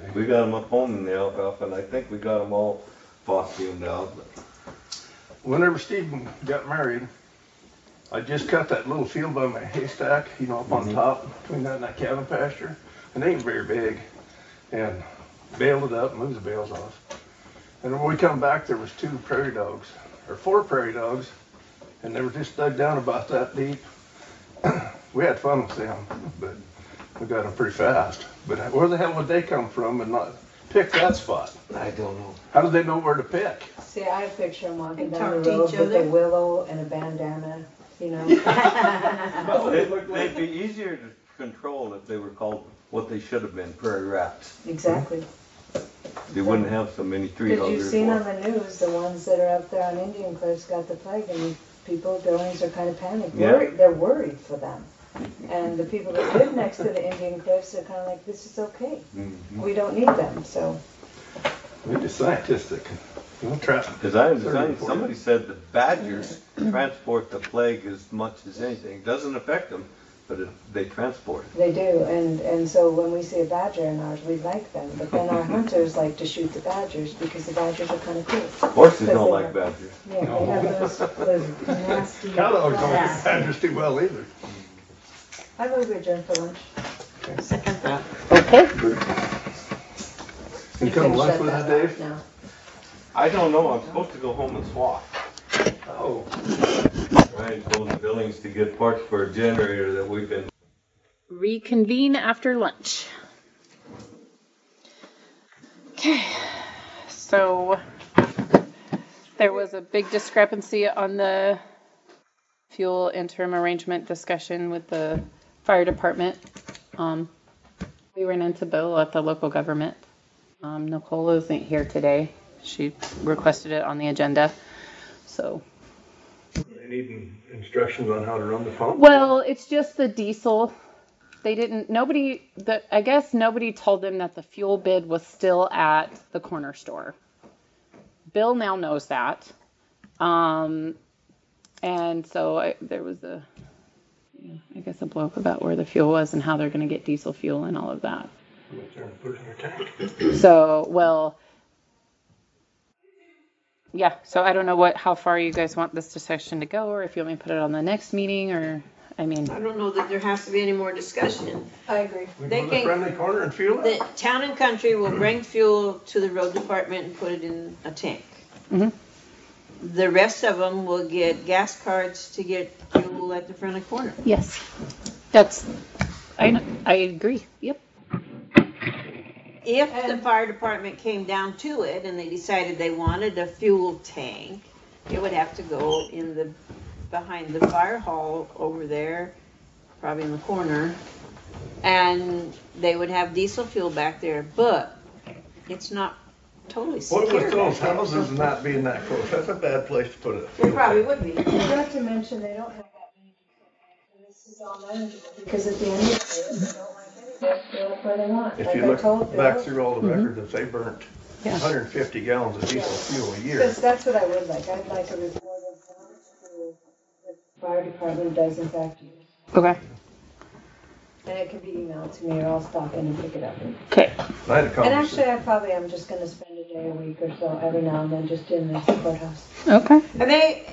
We got them up home in the alfalfa, and I think we got them all phosphumed out. But Whenever Stephen got married, I just cut that little field by my haystack, you know, up on Mhm. top between that and that cabin pasture. And they ain't very big. And baled it up, moved the bales off. And when we come back, there was two prairie dogs, or four prairie dogs, and they were just dug down about that deep. We had fun with them, but we got them pretty fast. But where the hell would they come from and not pick that spot? I don't know. How do they know where to pick? See, I picture them walking They down talk the to road each with a other. willow and a bandana, you know? Well, it, they'd be easier to control if they were called what they should have been, prairie rats. Exactly. They wouldn't have so many tree Because huggers. you've seen on for- the news, the ones that are up there on Indian Cliffs got the plague, and people, buildings are kind of panicked. Yeah. Worried, they're worried for them. And the people that live next to the Indian Cliffs are kind of like, this is okay. Mhm. We don't need them, so. We just scientists that can, you know, trap. Because I thirty, understand, forty. somebody said the badgers transport the plague as much as anything. It doesn't affect them, but it, they transport it. They do, and, and so when we see a badger in ours, we like them. But then our hunters like to shoot the badgers because the badgers are kind of cool. Horses Because don't they like have- badgers. Yeah, they have those, those nasty. Cow dogs don't like claws. badgers too well either. I move we adjourn for lunch. Second that. Okay. You You come can to lunch shut with us, that Dave? off now. I don't know, I'm supposed to go home and swap. Oh. Ryan's going to Billings to get parts for a generator that we've been. Reconvene after lunch. Okay, so there was a big discrepancy on the fuel interim arrangement discussion with the fire department. Um, we ran into Bill at the local government. Um, Nicole isn't here today. She requested it on the agenda, so. They need instructions on how to run the pump? Well, it's just the diesel. They didn't, nobody, the, I guess nobody told them that the fuel bid was still at the corner store. Bill now knows that. Um, and so I, there was a, you know, I guess a blow up about where the fuel was and how they're going to get diesel fuel and all of that. Went there and put it in their tank. So, well, yeah, so I don't know what, how far you guys want this discussion to go, or if you want me to put it on the next meeting, or, I mean. I don't know that there has to be any more discussion. I agree. We They go to the can- friendly corner and fuel The it? town and country will bring fuel to the road department and put it in a tank. Mhm. The rest of them will get gas cards to get fuel at the friendly corner. Yes, that's, I, kn- I agree, yep. If the fire department came down to it and they decided they wanted a fuel tank, it would have to go in the, behind the fire hall over there, probably in the corner. And they would have diesel fuel back there, but it's not totally secure. What with those back there. houses and that being that close? That's a bad place to put it. It probably would be. Not to mention, they don't have that many people, and this is all manageable, because at the end of the day, if they don't like it, they'll fill it where they want. If Like you I look told back Bill, through all the records, if they burnt Yeah. one hundred fifty gallons of diesel fuel a year. because that's what I would like, I'd like a report of how much fuel the fire department does in fact use. Okay. And it can be emailed to me, or I'll stop in and pick it up. Okay. I had a And conversation. actually, I probably am just gonna spend a day a week or so, every now and then, just in the courthouse. Okay. And they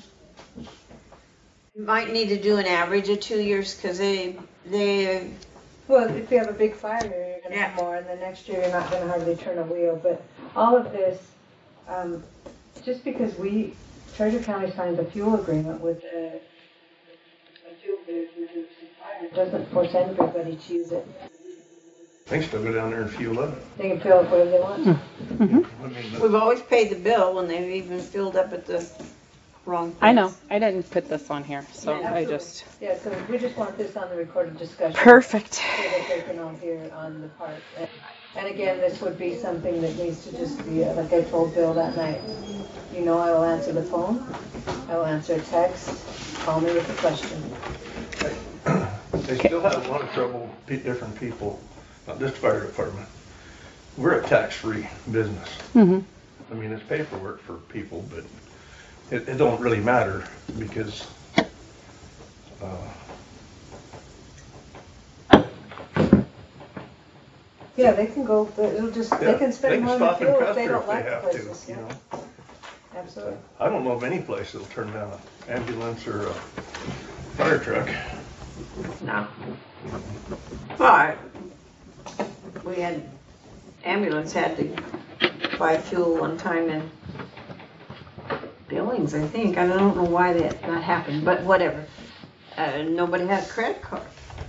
might need to do an average of two years, because they, they, Well, if you have a big fire here, you're gonna Yeah. have more, and the next year you're not gonna hardly turn a wheel, but all of this, um, just because we, Treasure County signed a fuel agreement with a, a fuel bid reducing fire, it doesn't force anybody to use it. They can still go down there and fuel up. They can fill it wherever they want. I mean, the- we've always paid the bill when they've even filled up at the wrong place. I know, I didn't put this on here, so Yeah, I absolutely. just. Yeah, so we just want this on the recorded discussion. Perfect. So that they can all hear on the part. And- And again, this would be something that needs to just be, uh, like I told Bill that night, you know, I will answer the phone, I will answer a text, call me with a question. They still have a lot of trouble, pe- different people, not just fire department. We're a tax-free business. Mm-hmm. I mean, it's paperwork for people, but it, it don't really matter because, uh, Yeah, they can go, it'll just, they Yeah, can they spend can more on the stop in fuel if they Custer don't if they like the have to, places, you yeah, know. absolutely. I don't know of any place that'll turn down an ambulance or a fire truck. No. But we had, ambulance had to buy fuel one time in Billings, I think. I don't know why that, that happened, but whatever. Uh, nobody had a credit card.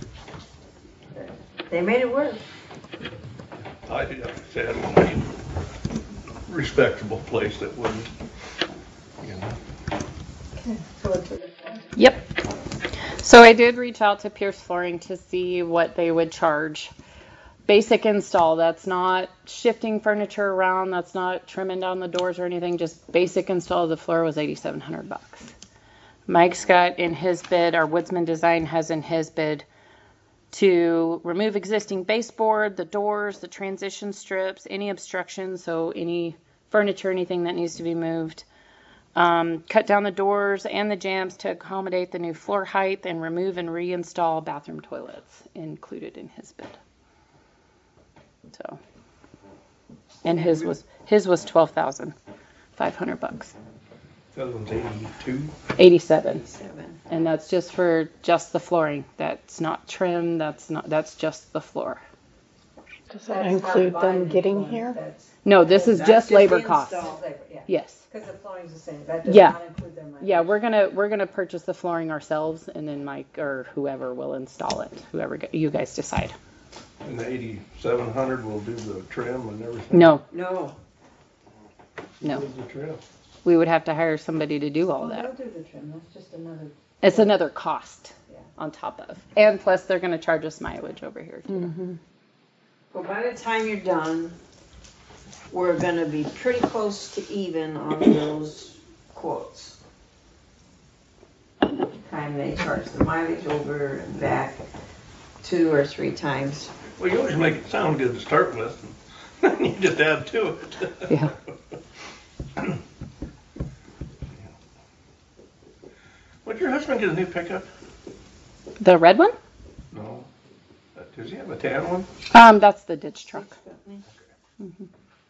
They made it work. I, like I said, any respectable place that wouldn't, you know. Yep. So I did reach out to Pierce Flooring to see what they would charge. Basic install, that's not shifting furniture around, that's not trimming down the doors or anything, just basic install of the floor was eighty-seven hundred bucks. Mike's got in his bid, our Woodsman Design has in his bid, to remove existing baseboard, the doors, the transition strips, any obstructions, so any furniture, anything that needs to be moved. Um, cut down the doors and the jambs to accommodate the new floor height, and remove and reinstall bathroom toilets included in his bid. So, and his was his was twelve thousand five hundred bucks. The other one's eighty-two. Eighty-seven. Seven. And that's just for just the flooring. That's not trim. That's not. That's just the floor. Does that include them getting here? No, this is That's just labor the costs. install. Yeah, Yes. because the flooring's the same, that does Yeah. not include their money. Yeah, we're gonna we're gonna purchase the flooring ourselves, and then Mike or whoever will install it. Whoever g- you guys decide. And the eighty-seven hundred will do the trim and everything. No, No. no. Who's the trim? We would have to hire somebody to do all Well, that. they'll do the trim, that's just another, It's another cost Yeah. on top of, and plus they're gonna charge us mileage over here too. Mm-hmm. Well, by the time you're done, we're gonna be pretty close to even on those quotes. Time they charge the mileage over and back two or three times. Well, you always make it sound good to start with, and then you just add to it. Yeah. Would your husband get a new pickup? The red one? No. Uh, Does he have a tan one? Um, that's the ditch truck. Mhm.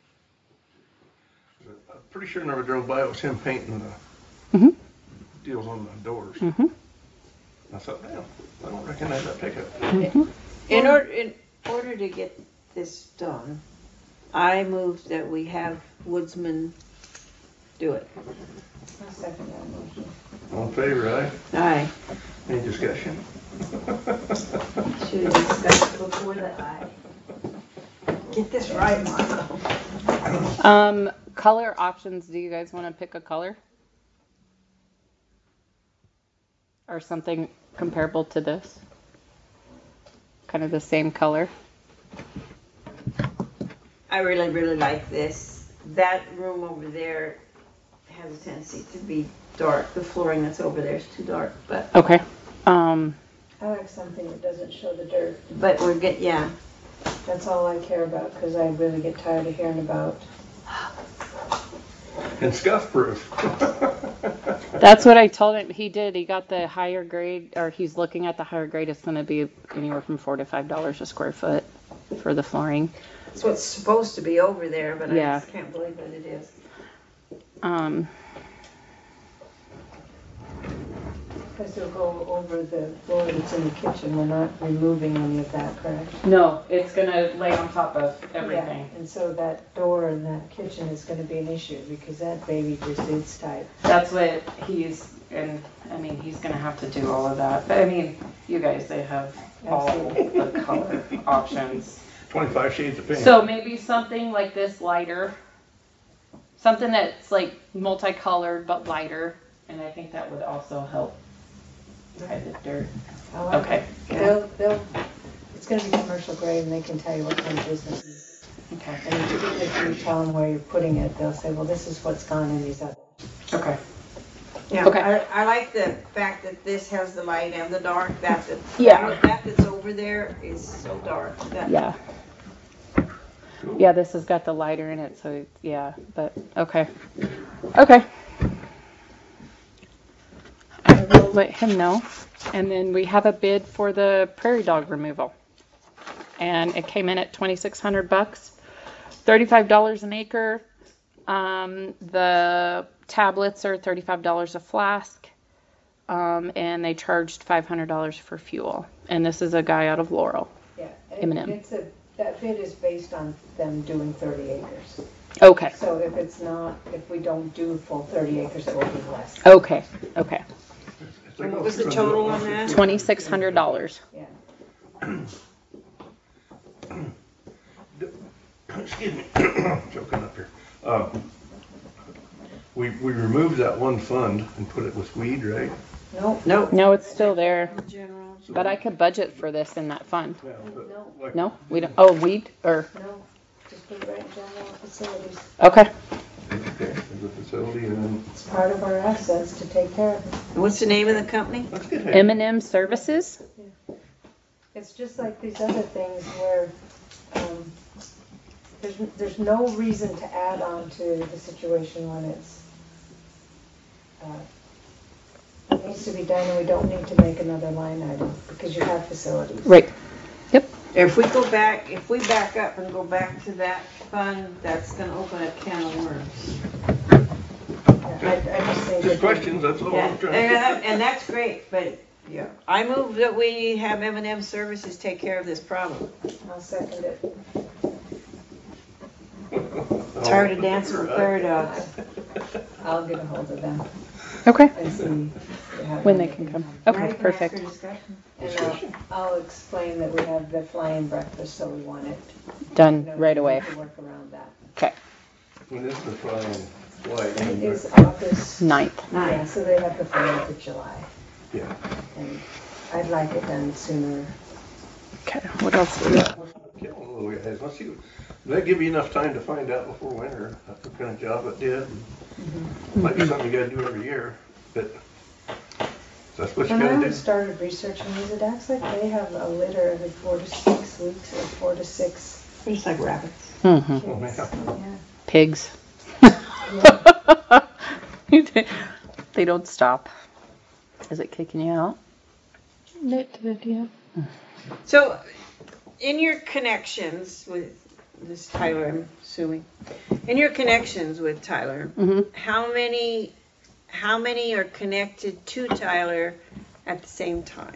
I'm pretty sure I never drove by. It was him painting the Mhm. deals on the doors. Mhm. I thought, damn, I don't recognize that pickup. Mhm. In order, in order to get this done, I move that we have Woodsman do it. I'll second that motion. All in favor, aye? Aye. Any discussion? Should have discussed before the aye. Get this right, Marlo. Um, color options. Do you guys want to pick a color? Or something comparable to this? Kind of the same color. I really, really like this. That room over there has a tendency to be dark. The flooring that's over there is too dark, but, Okay. Um, I like something that doesn't show the dirt, but we're get, yeah. that's all I care about, because I really get tired of hearing about. And scuff proof. that's what I told him. He did. He got the higher grade, or he's looking at the higher grade. It's going to be anywhere from four to five dollars a square foot for the flooring. That's what's supposed to be over there, but I Yeah. just can't believe that it is. Um, Because they'll go over the floor that's in the kitchen, we're not removing any of that, correct? no, it's going to lay on top of Yeah, and so that door in that kitchen is gonna be an issue, because that baby just is tight. That's what he's, and I mean, he's gonna have to do all of that. But I mean, you guys, they have all the color options. Twenty-five shades of pink. So maybe something like this lighter, something that's like multicolored but lighter, and I think that would also help hide the dirt. I like Okay. it. They'll, they'll, it's gonna be commercial grade, and they can tell you what kind of business it is. Okay. And if you, if you tell them where you're putting it, they'll say, well, this is what's gone in these other. Okay. Yeah, Okay. I, I like the fact that this has the light and the dark. That that Yeah. that that's over there is so dark. That, Yeah. Yeah, this has got the lighter in it, so it's, yeah, but okay. Okay. I will let him know. And then we have a bid for the prairie dog removal. and it came in at twenty-six hundred bucks, thirty-five dollars an acre. Um, the tablets are thirty-five dollars a flask, um, and they charged five hundred dollars for fuel. And this is a guy out of Laurel. Yeah, M and and M. it's a, that bid is based on them doing thirty acres. Okay. So if it's not, if we don't do full thirty acres, it will be less. Okay. Okay. And what was the total on that? twenty-six hundred dollars. Yeah. Excuse me, choking up here. Um, we, we removed that one fund and put it with weed, right? Nope. Nope. No, it's still there. General. But I could budget for this in that fund. Yeah, but No, like- No, we don't. Oh, weed or no, just put it right in general facilities. okay. Okay, as a facility and then, It's part of our assets to take care of it. And what's the name of the company? let's get M and M Services. It's just like these other things where, um, there's, there's no reason to add on to the situation when it's, uh, it needs to be done and we don't need to make another line item because you have facilities. Right. Yep. If we go back, if we back up and go back to that fund, that's gonna open a can of worms. Yeah, I, I just say just that- questions, that's all Yeah, I'm trying and, to. that- and that's great, but yeah, I move that we have M and M Services take care of this problem. I'll second it. Tired of dancing with fairy dogs. I'll get a hold of them Okay. and see if they have When they any. can come. Now Okay. you can ask Perfect. for discussion. And I'll, I'll explain that we have the flying breakfast, so we want it. you Done know, right we away. need to work around that. Okay. When is the flying flight? It is August, Ninth. yeah, so they have the fourth of July. Yeah. And I'd like it done sooner. Okay. What else do we got? Kill them little guys. Let's see, did that give you enough time to find out before winter what kind of job it did? Might be something you gotta do every year, but that's what you When I gotta do. started researching these, it acts like they have a litter every four to six weeks or four to six Just like rabbits. Mm-hmm. Oh, kids. yeah. Yeah. Pigs. They don't stop. Is it kicking you out? It did, yeah. So, in your connections with this Tyler, I'm assuming, in your connections with Tyler, Mm-hmm. how many, how many are connected to Tyler at the same time?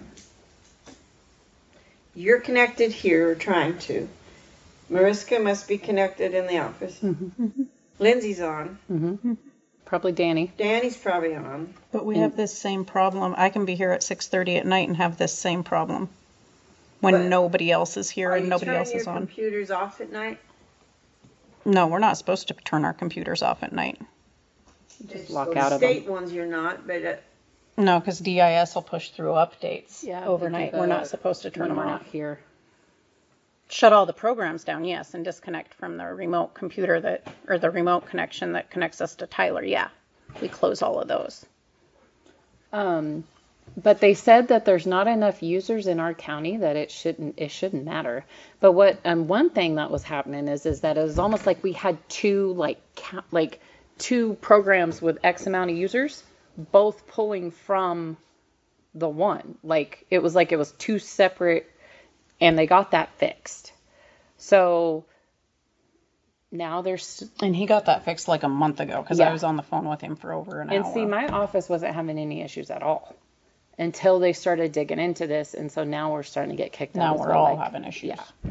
You're connected here, or trying to. Mariska must be connected in the office. Mm-hmm. Lindsay's on. Mm-hmm. Probably Danny. Danny's probably on. But we have this same problem. I can be here at six thirty at night and have this same problem when But nobody else is here Are and you nobody turning else is your on. computers off at night? No, we're not supposed to turn our computers off at night. Just lock The out of them. state ones you're not, but uh, No, because D I S will push through updates Yeah, overnight. they do We're not that supposed to turn When them we're off. not here. Shut all the programs down, yes, and disconnect from the remote computer that, or the remote connection that connects us to Tyler. Yeah, we close all of those. Um, but they said that there's not enough users in our county that it shouldn't it shouldn't matter. But what um one thing that was happening is is that it was almost like we had two like ca- like two programs with X amount of users, both pulling from the one. Like it was like it was two separate, and they got that fixed. So now there's And he got that fixed like a month ago because Yeah. I was on the phone with him for over an And hour. see, my office wasn't having any issues at all until they started digging into this, and so now we're starting to get kicked out. now as we're well, all like- having issues. Yeah.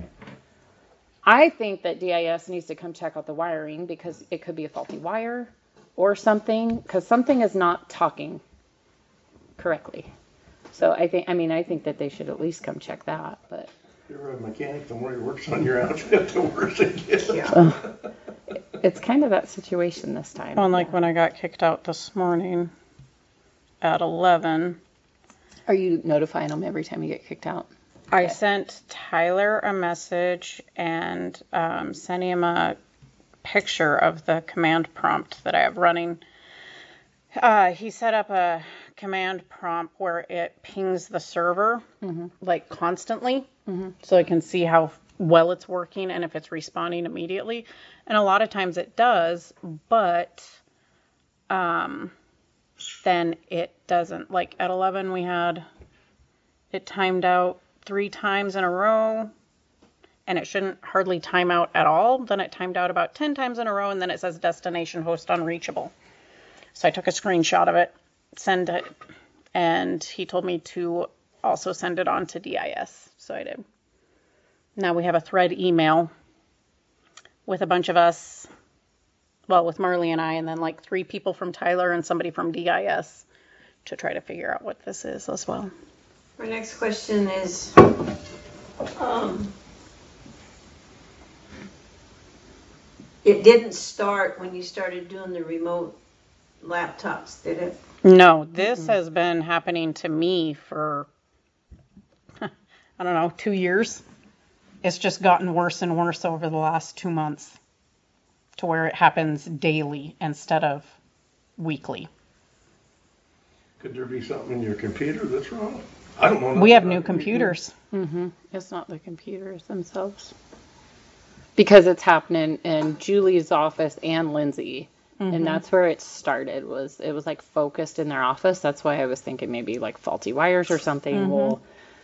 I think that D I S needs to come check out the wiring because it could be a faulty wire or something, because something is not talking correctly. So I think, I mean, I think that they should at least come check that, but You're a mechanic, the more he works on your outfit, the worse it gets. it's kind of that situation this time. Well, and like when I got kicked out this morning at eleven, Are you notifying them every time you get kicked out? I sent Tyler a message and um, sent him a picture of the command prompt that I have running. Uh, he set up a command prompt where it pings the server like constantly, so I can see how well it's working and if it's responding immediately. And a lot of times it does, but um, then it doesn't. Like at eleven, we had it timed out three times in a row, and it shouldn't hardly time out at all. Then it timed out about ten times in a row, and then it says destination host unreachable. So I took a screenshot of it, send it, and he told me to also send it on to D I S. So I did. Now we have a thread email with a bunch of us, well, with Marley and I, and then like three people from Tyler and somebody from D I S to try to figure out what this is as well. Our next question is, um, it didn't start when you started doing the remote laptops, did it? No, this mm-hmm. has been happening to me for, I don't know, two years. It's just gotten worse and worse over the last two months to where it happens daily instead of weekly. Could there be something in your computer that's wrong? I don't know. We have new computers. Mm-hmm. It's not the computers themselves. Because it's happening in Julie's office and Lindsay. Mm-hmm. And that's where it started. Was It was like focused in their office. That's why I was thinking maybe like faulty wires or something. Mm-hmm. Well,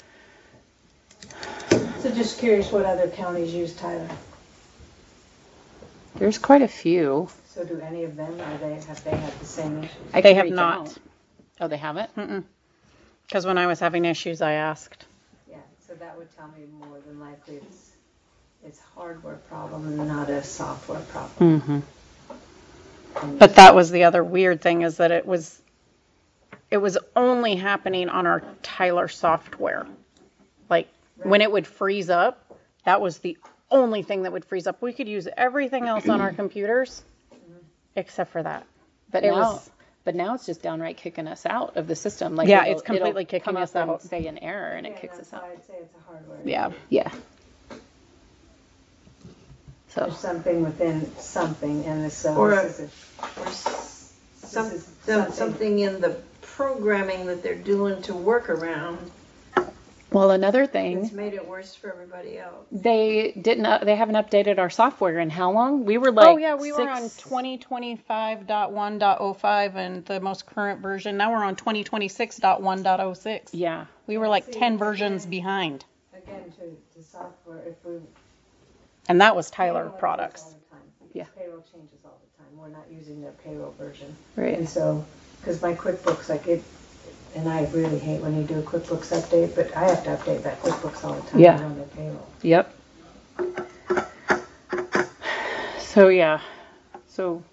So just curious what other counties use Tyler. there's quite a few. So do any of them, or they have they had the same issues? I They can have reach not. out. Oh, they haven't? Mm-mm. Because when I was having issues, I asked. Yeah, so that would tell me more than likely it's it's a hardware problem and not a software problem. Mm-hmm. But that was the other weird thing, is that it was it was only happening on our Tyler software. Like right. when it would freeze up, that was the only thing that would freeze up. We could use everything else on our computers mm-hmm. except for that. But it now, was but now it's just downright kicking us out of the system. Like yeah, it'll, it's completely it'll kicking come us up out. and say an error, and yeah, it kicks us out. I'd say it's a hardware. Yeah, yeah. So there's something within something, and this, uh, or, this is a, or s- some, this is something. something something in the programming that they're doing to work around. Well, another thing, It's made it worse for everybody else. they didn't. Uh, they haven't updated our software in how long? We were like, oh yeah, we six, were on twenty twenty-five point one point oh five and the most current version. Now we're on twenty twenty-six point one point oh six. Yeah, we were like See, ten again, versions behind. Again, to, to software, if we And that was Tyler payroll products. All the time, because Yeah. payroll changes all the time. We're not using their payroll version. right. And so, because my QuickBooks, like it, and I really hate when you do a QuickBooks update, but I have to update that QuickBooks all the time Yeah. to run their payroll. Yep. So yeah, so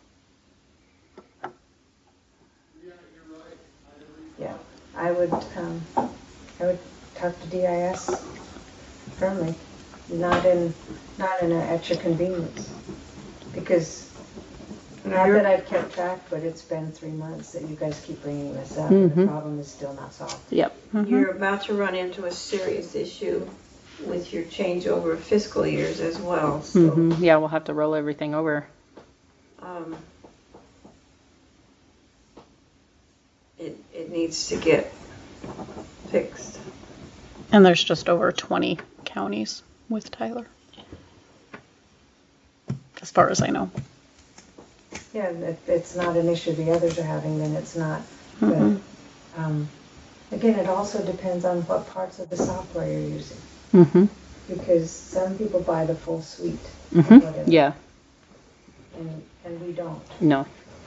Yeah, I would, um, I would talk to D I S firmly, not in, not in a, at your convenience. Because, not that I've kept track, but it's been three months that you guys keep bringing this up, and the Mhm. problem is still not solved. yep. Mhm. You're about to run into a serious issue with your changeover of fiscal years as well. So, Mhm. Yeah, we'll have to roll everything over. um, it it needs to get fixed. And there's just over twenty counties with Tyler, as far as I know. Yeah, and if it's not an issue the others are having, then it's not. Mhm. But, um, again, it also depends on what parts of the software you're using. Mm-hmm. Because some people buy the full suite. of Mm-hmm. whatever, Yeah. And, and we don't. No.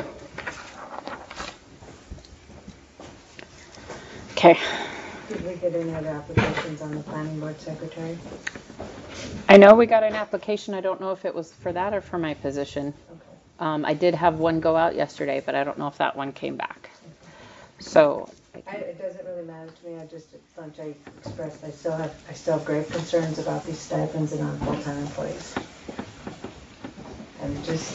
Okay. Did we get any other applications on the planning board secretary? I know we got an application. I don't know if it was for that or for my position. Okay. Um, I did have one go out yesterday, but I don't know if that one came back. So. I, it doesn't really matter to me. I just, at lunch, I expressed I still have I still have grave concerns about these stipends and on full-time employees. And just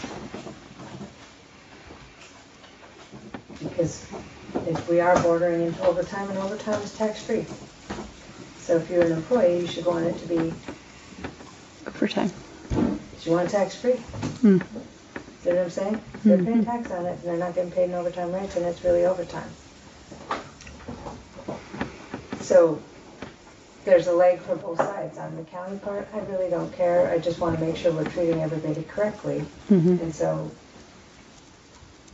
because if we are bordering into overtime, and overtime is tax-free. So if you're an employee, you should want it to be Overtime. you want it tax-free. Mm. See what I'm saying? If they're paying tax on it and they're not getting paid in overtime rates, and it's really overtime. So there's a leg for both sides. On the county part, I really don't care. I just want to make sure we're treating everybody correctly. Mm-hmm. And so,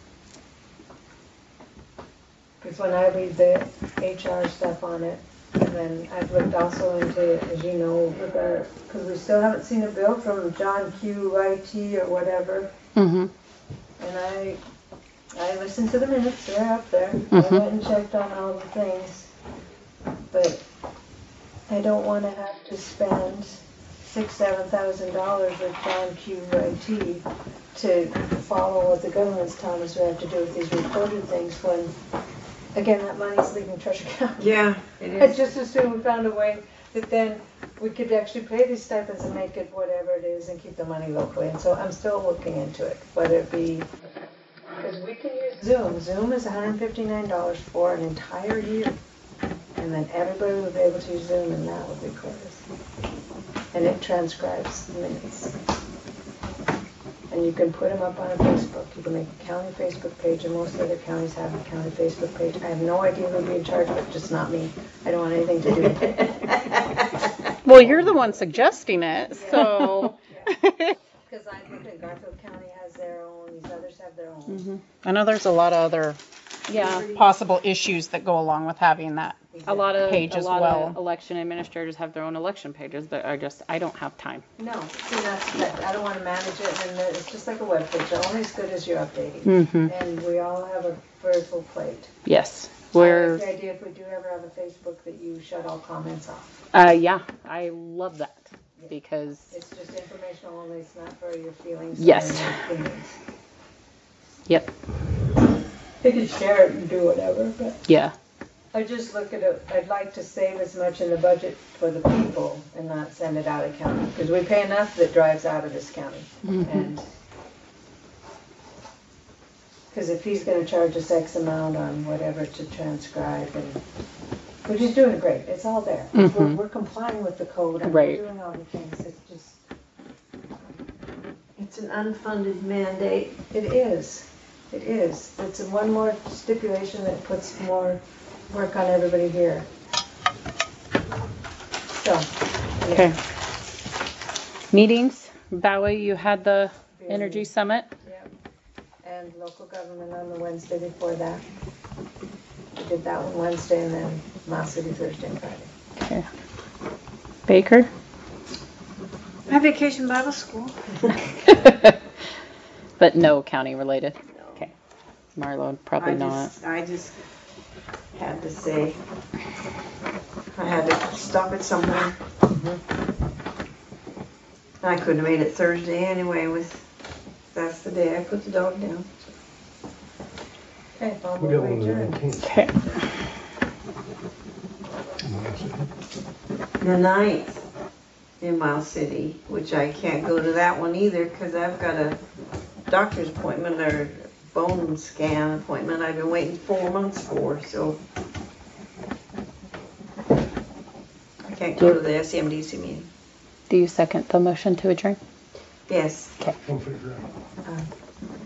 because when I read the H R stuff on it, And then I've looked also into, as you know, with our, because we still haven't seen a bill from John Q I T or whatever. Mm-hmm. And I, I listened to the minutes, they're up there. Mhm. I went and checked on all the things. But I don't want to have to spend six, seven thousand dollars with John Q I T to follow what the government's telling us we have to do with these recorded things when, again, that money's leaving Treasure County. Yeah, it I is. just assume we found a way that then we could actually pay these stipends and make it whatever it is and keep the money locally. And so I'm still looking into it, whether it be, because we can use Zoom. Zoom is one hundred fifty-nine dollars for an entire year. And then everybody would be able to use Zoom and that would record us. And it transcribes minutes. And you can put them up on a Facebook. You can make a county Facebook page, and most other counties have a county Facebook page. I have no idea who would be in charge of it, just not me. I don't want anything to do with it. Well, you're the one suggesting it, so. Because I think that Garfield County has their own, these others have their own. Mhm. I know there's a lot of other Yeah. possible issues that go along with having that A lot of page a as lot well. of election administrators have their own election pages, but I just I don't have time. No, see, that's, that, I don't want to manage it, and it's just like a web page. They're only as good as you're updating. Mhm. And we all have a very full plate. Yes, I we're like the idea if we do ever have a Facebook that you shut all comments off. uh yeah, I love that because It's just informational only, it's not for your feelings. or Yes. your opinions. yep, You can share it and do whatever, but yeah. I just look at it, I'd like to save as much in the budget for the people and not send it out of county, because we pay enough that drives out of this county. Mhm. And because if he's gonna charge us X amount on whatever to transcribe, and, which he's doing great, it's all there. We're, Mhm. we're complying with the code and Right. we're doing all the things, it's just, It's an unfunded mandate. it is, it is. It's a one more stipulation that puts more work on everybody here. So, yeah. Okay. Meetings, Bowie, you had the energy summit. Yep. And local government on the Wednesday before that. We did that one Wednesday and then Moss City Thursday and Friday. Okay. Baker. My vacation Bible school. But no county related. Okay. Marlo, probably I not. just, I just had to say, I had to stop at somewhere. I couldn't have made it Thursday anyway with, that's the day I put the dog down. Okay, I'll We move got one adjourn. of them. Okay. The ninth in Miles City, which I can't go to that one either because I've got a doctor's appointment or bone scan appointment I've been waiting four months for, so I can't go to the S M D C meeting. Do you second the motion to adjourn? Yes. Okay. We'll figure it out. Uh,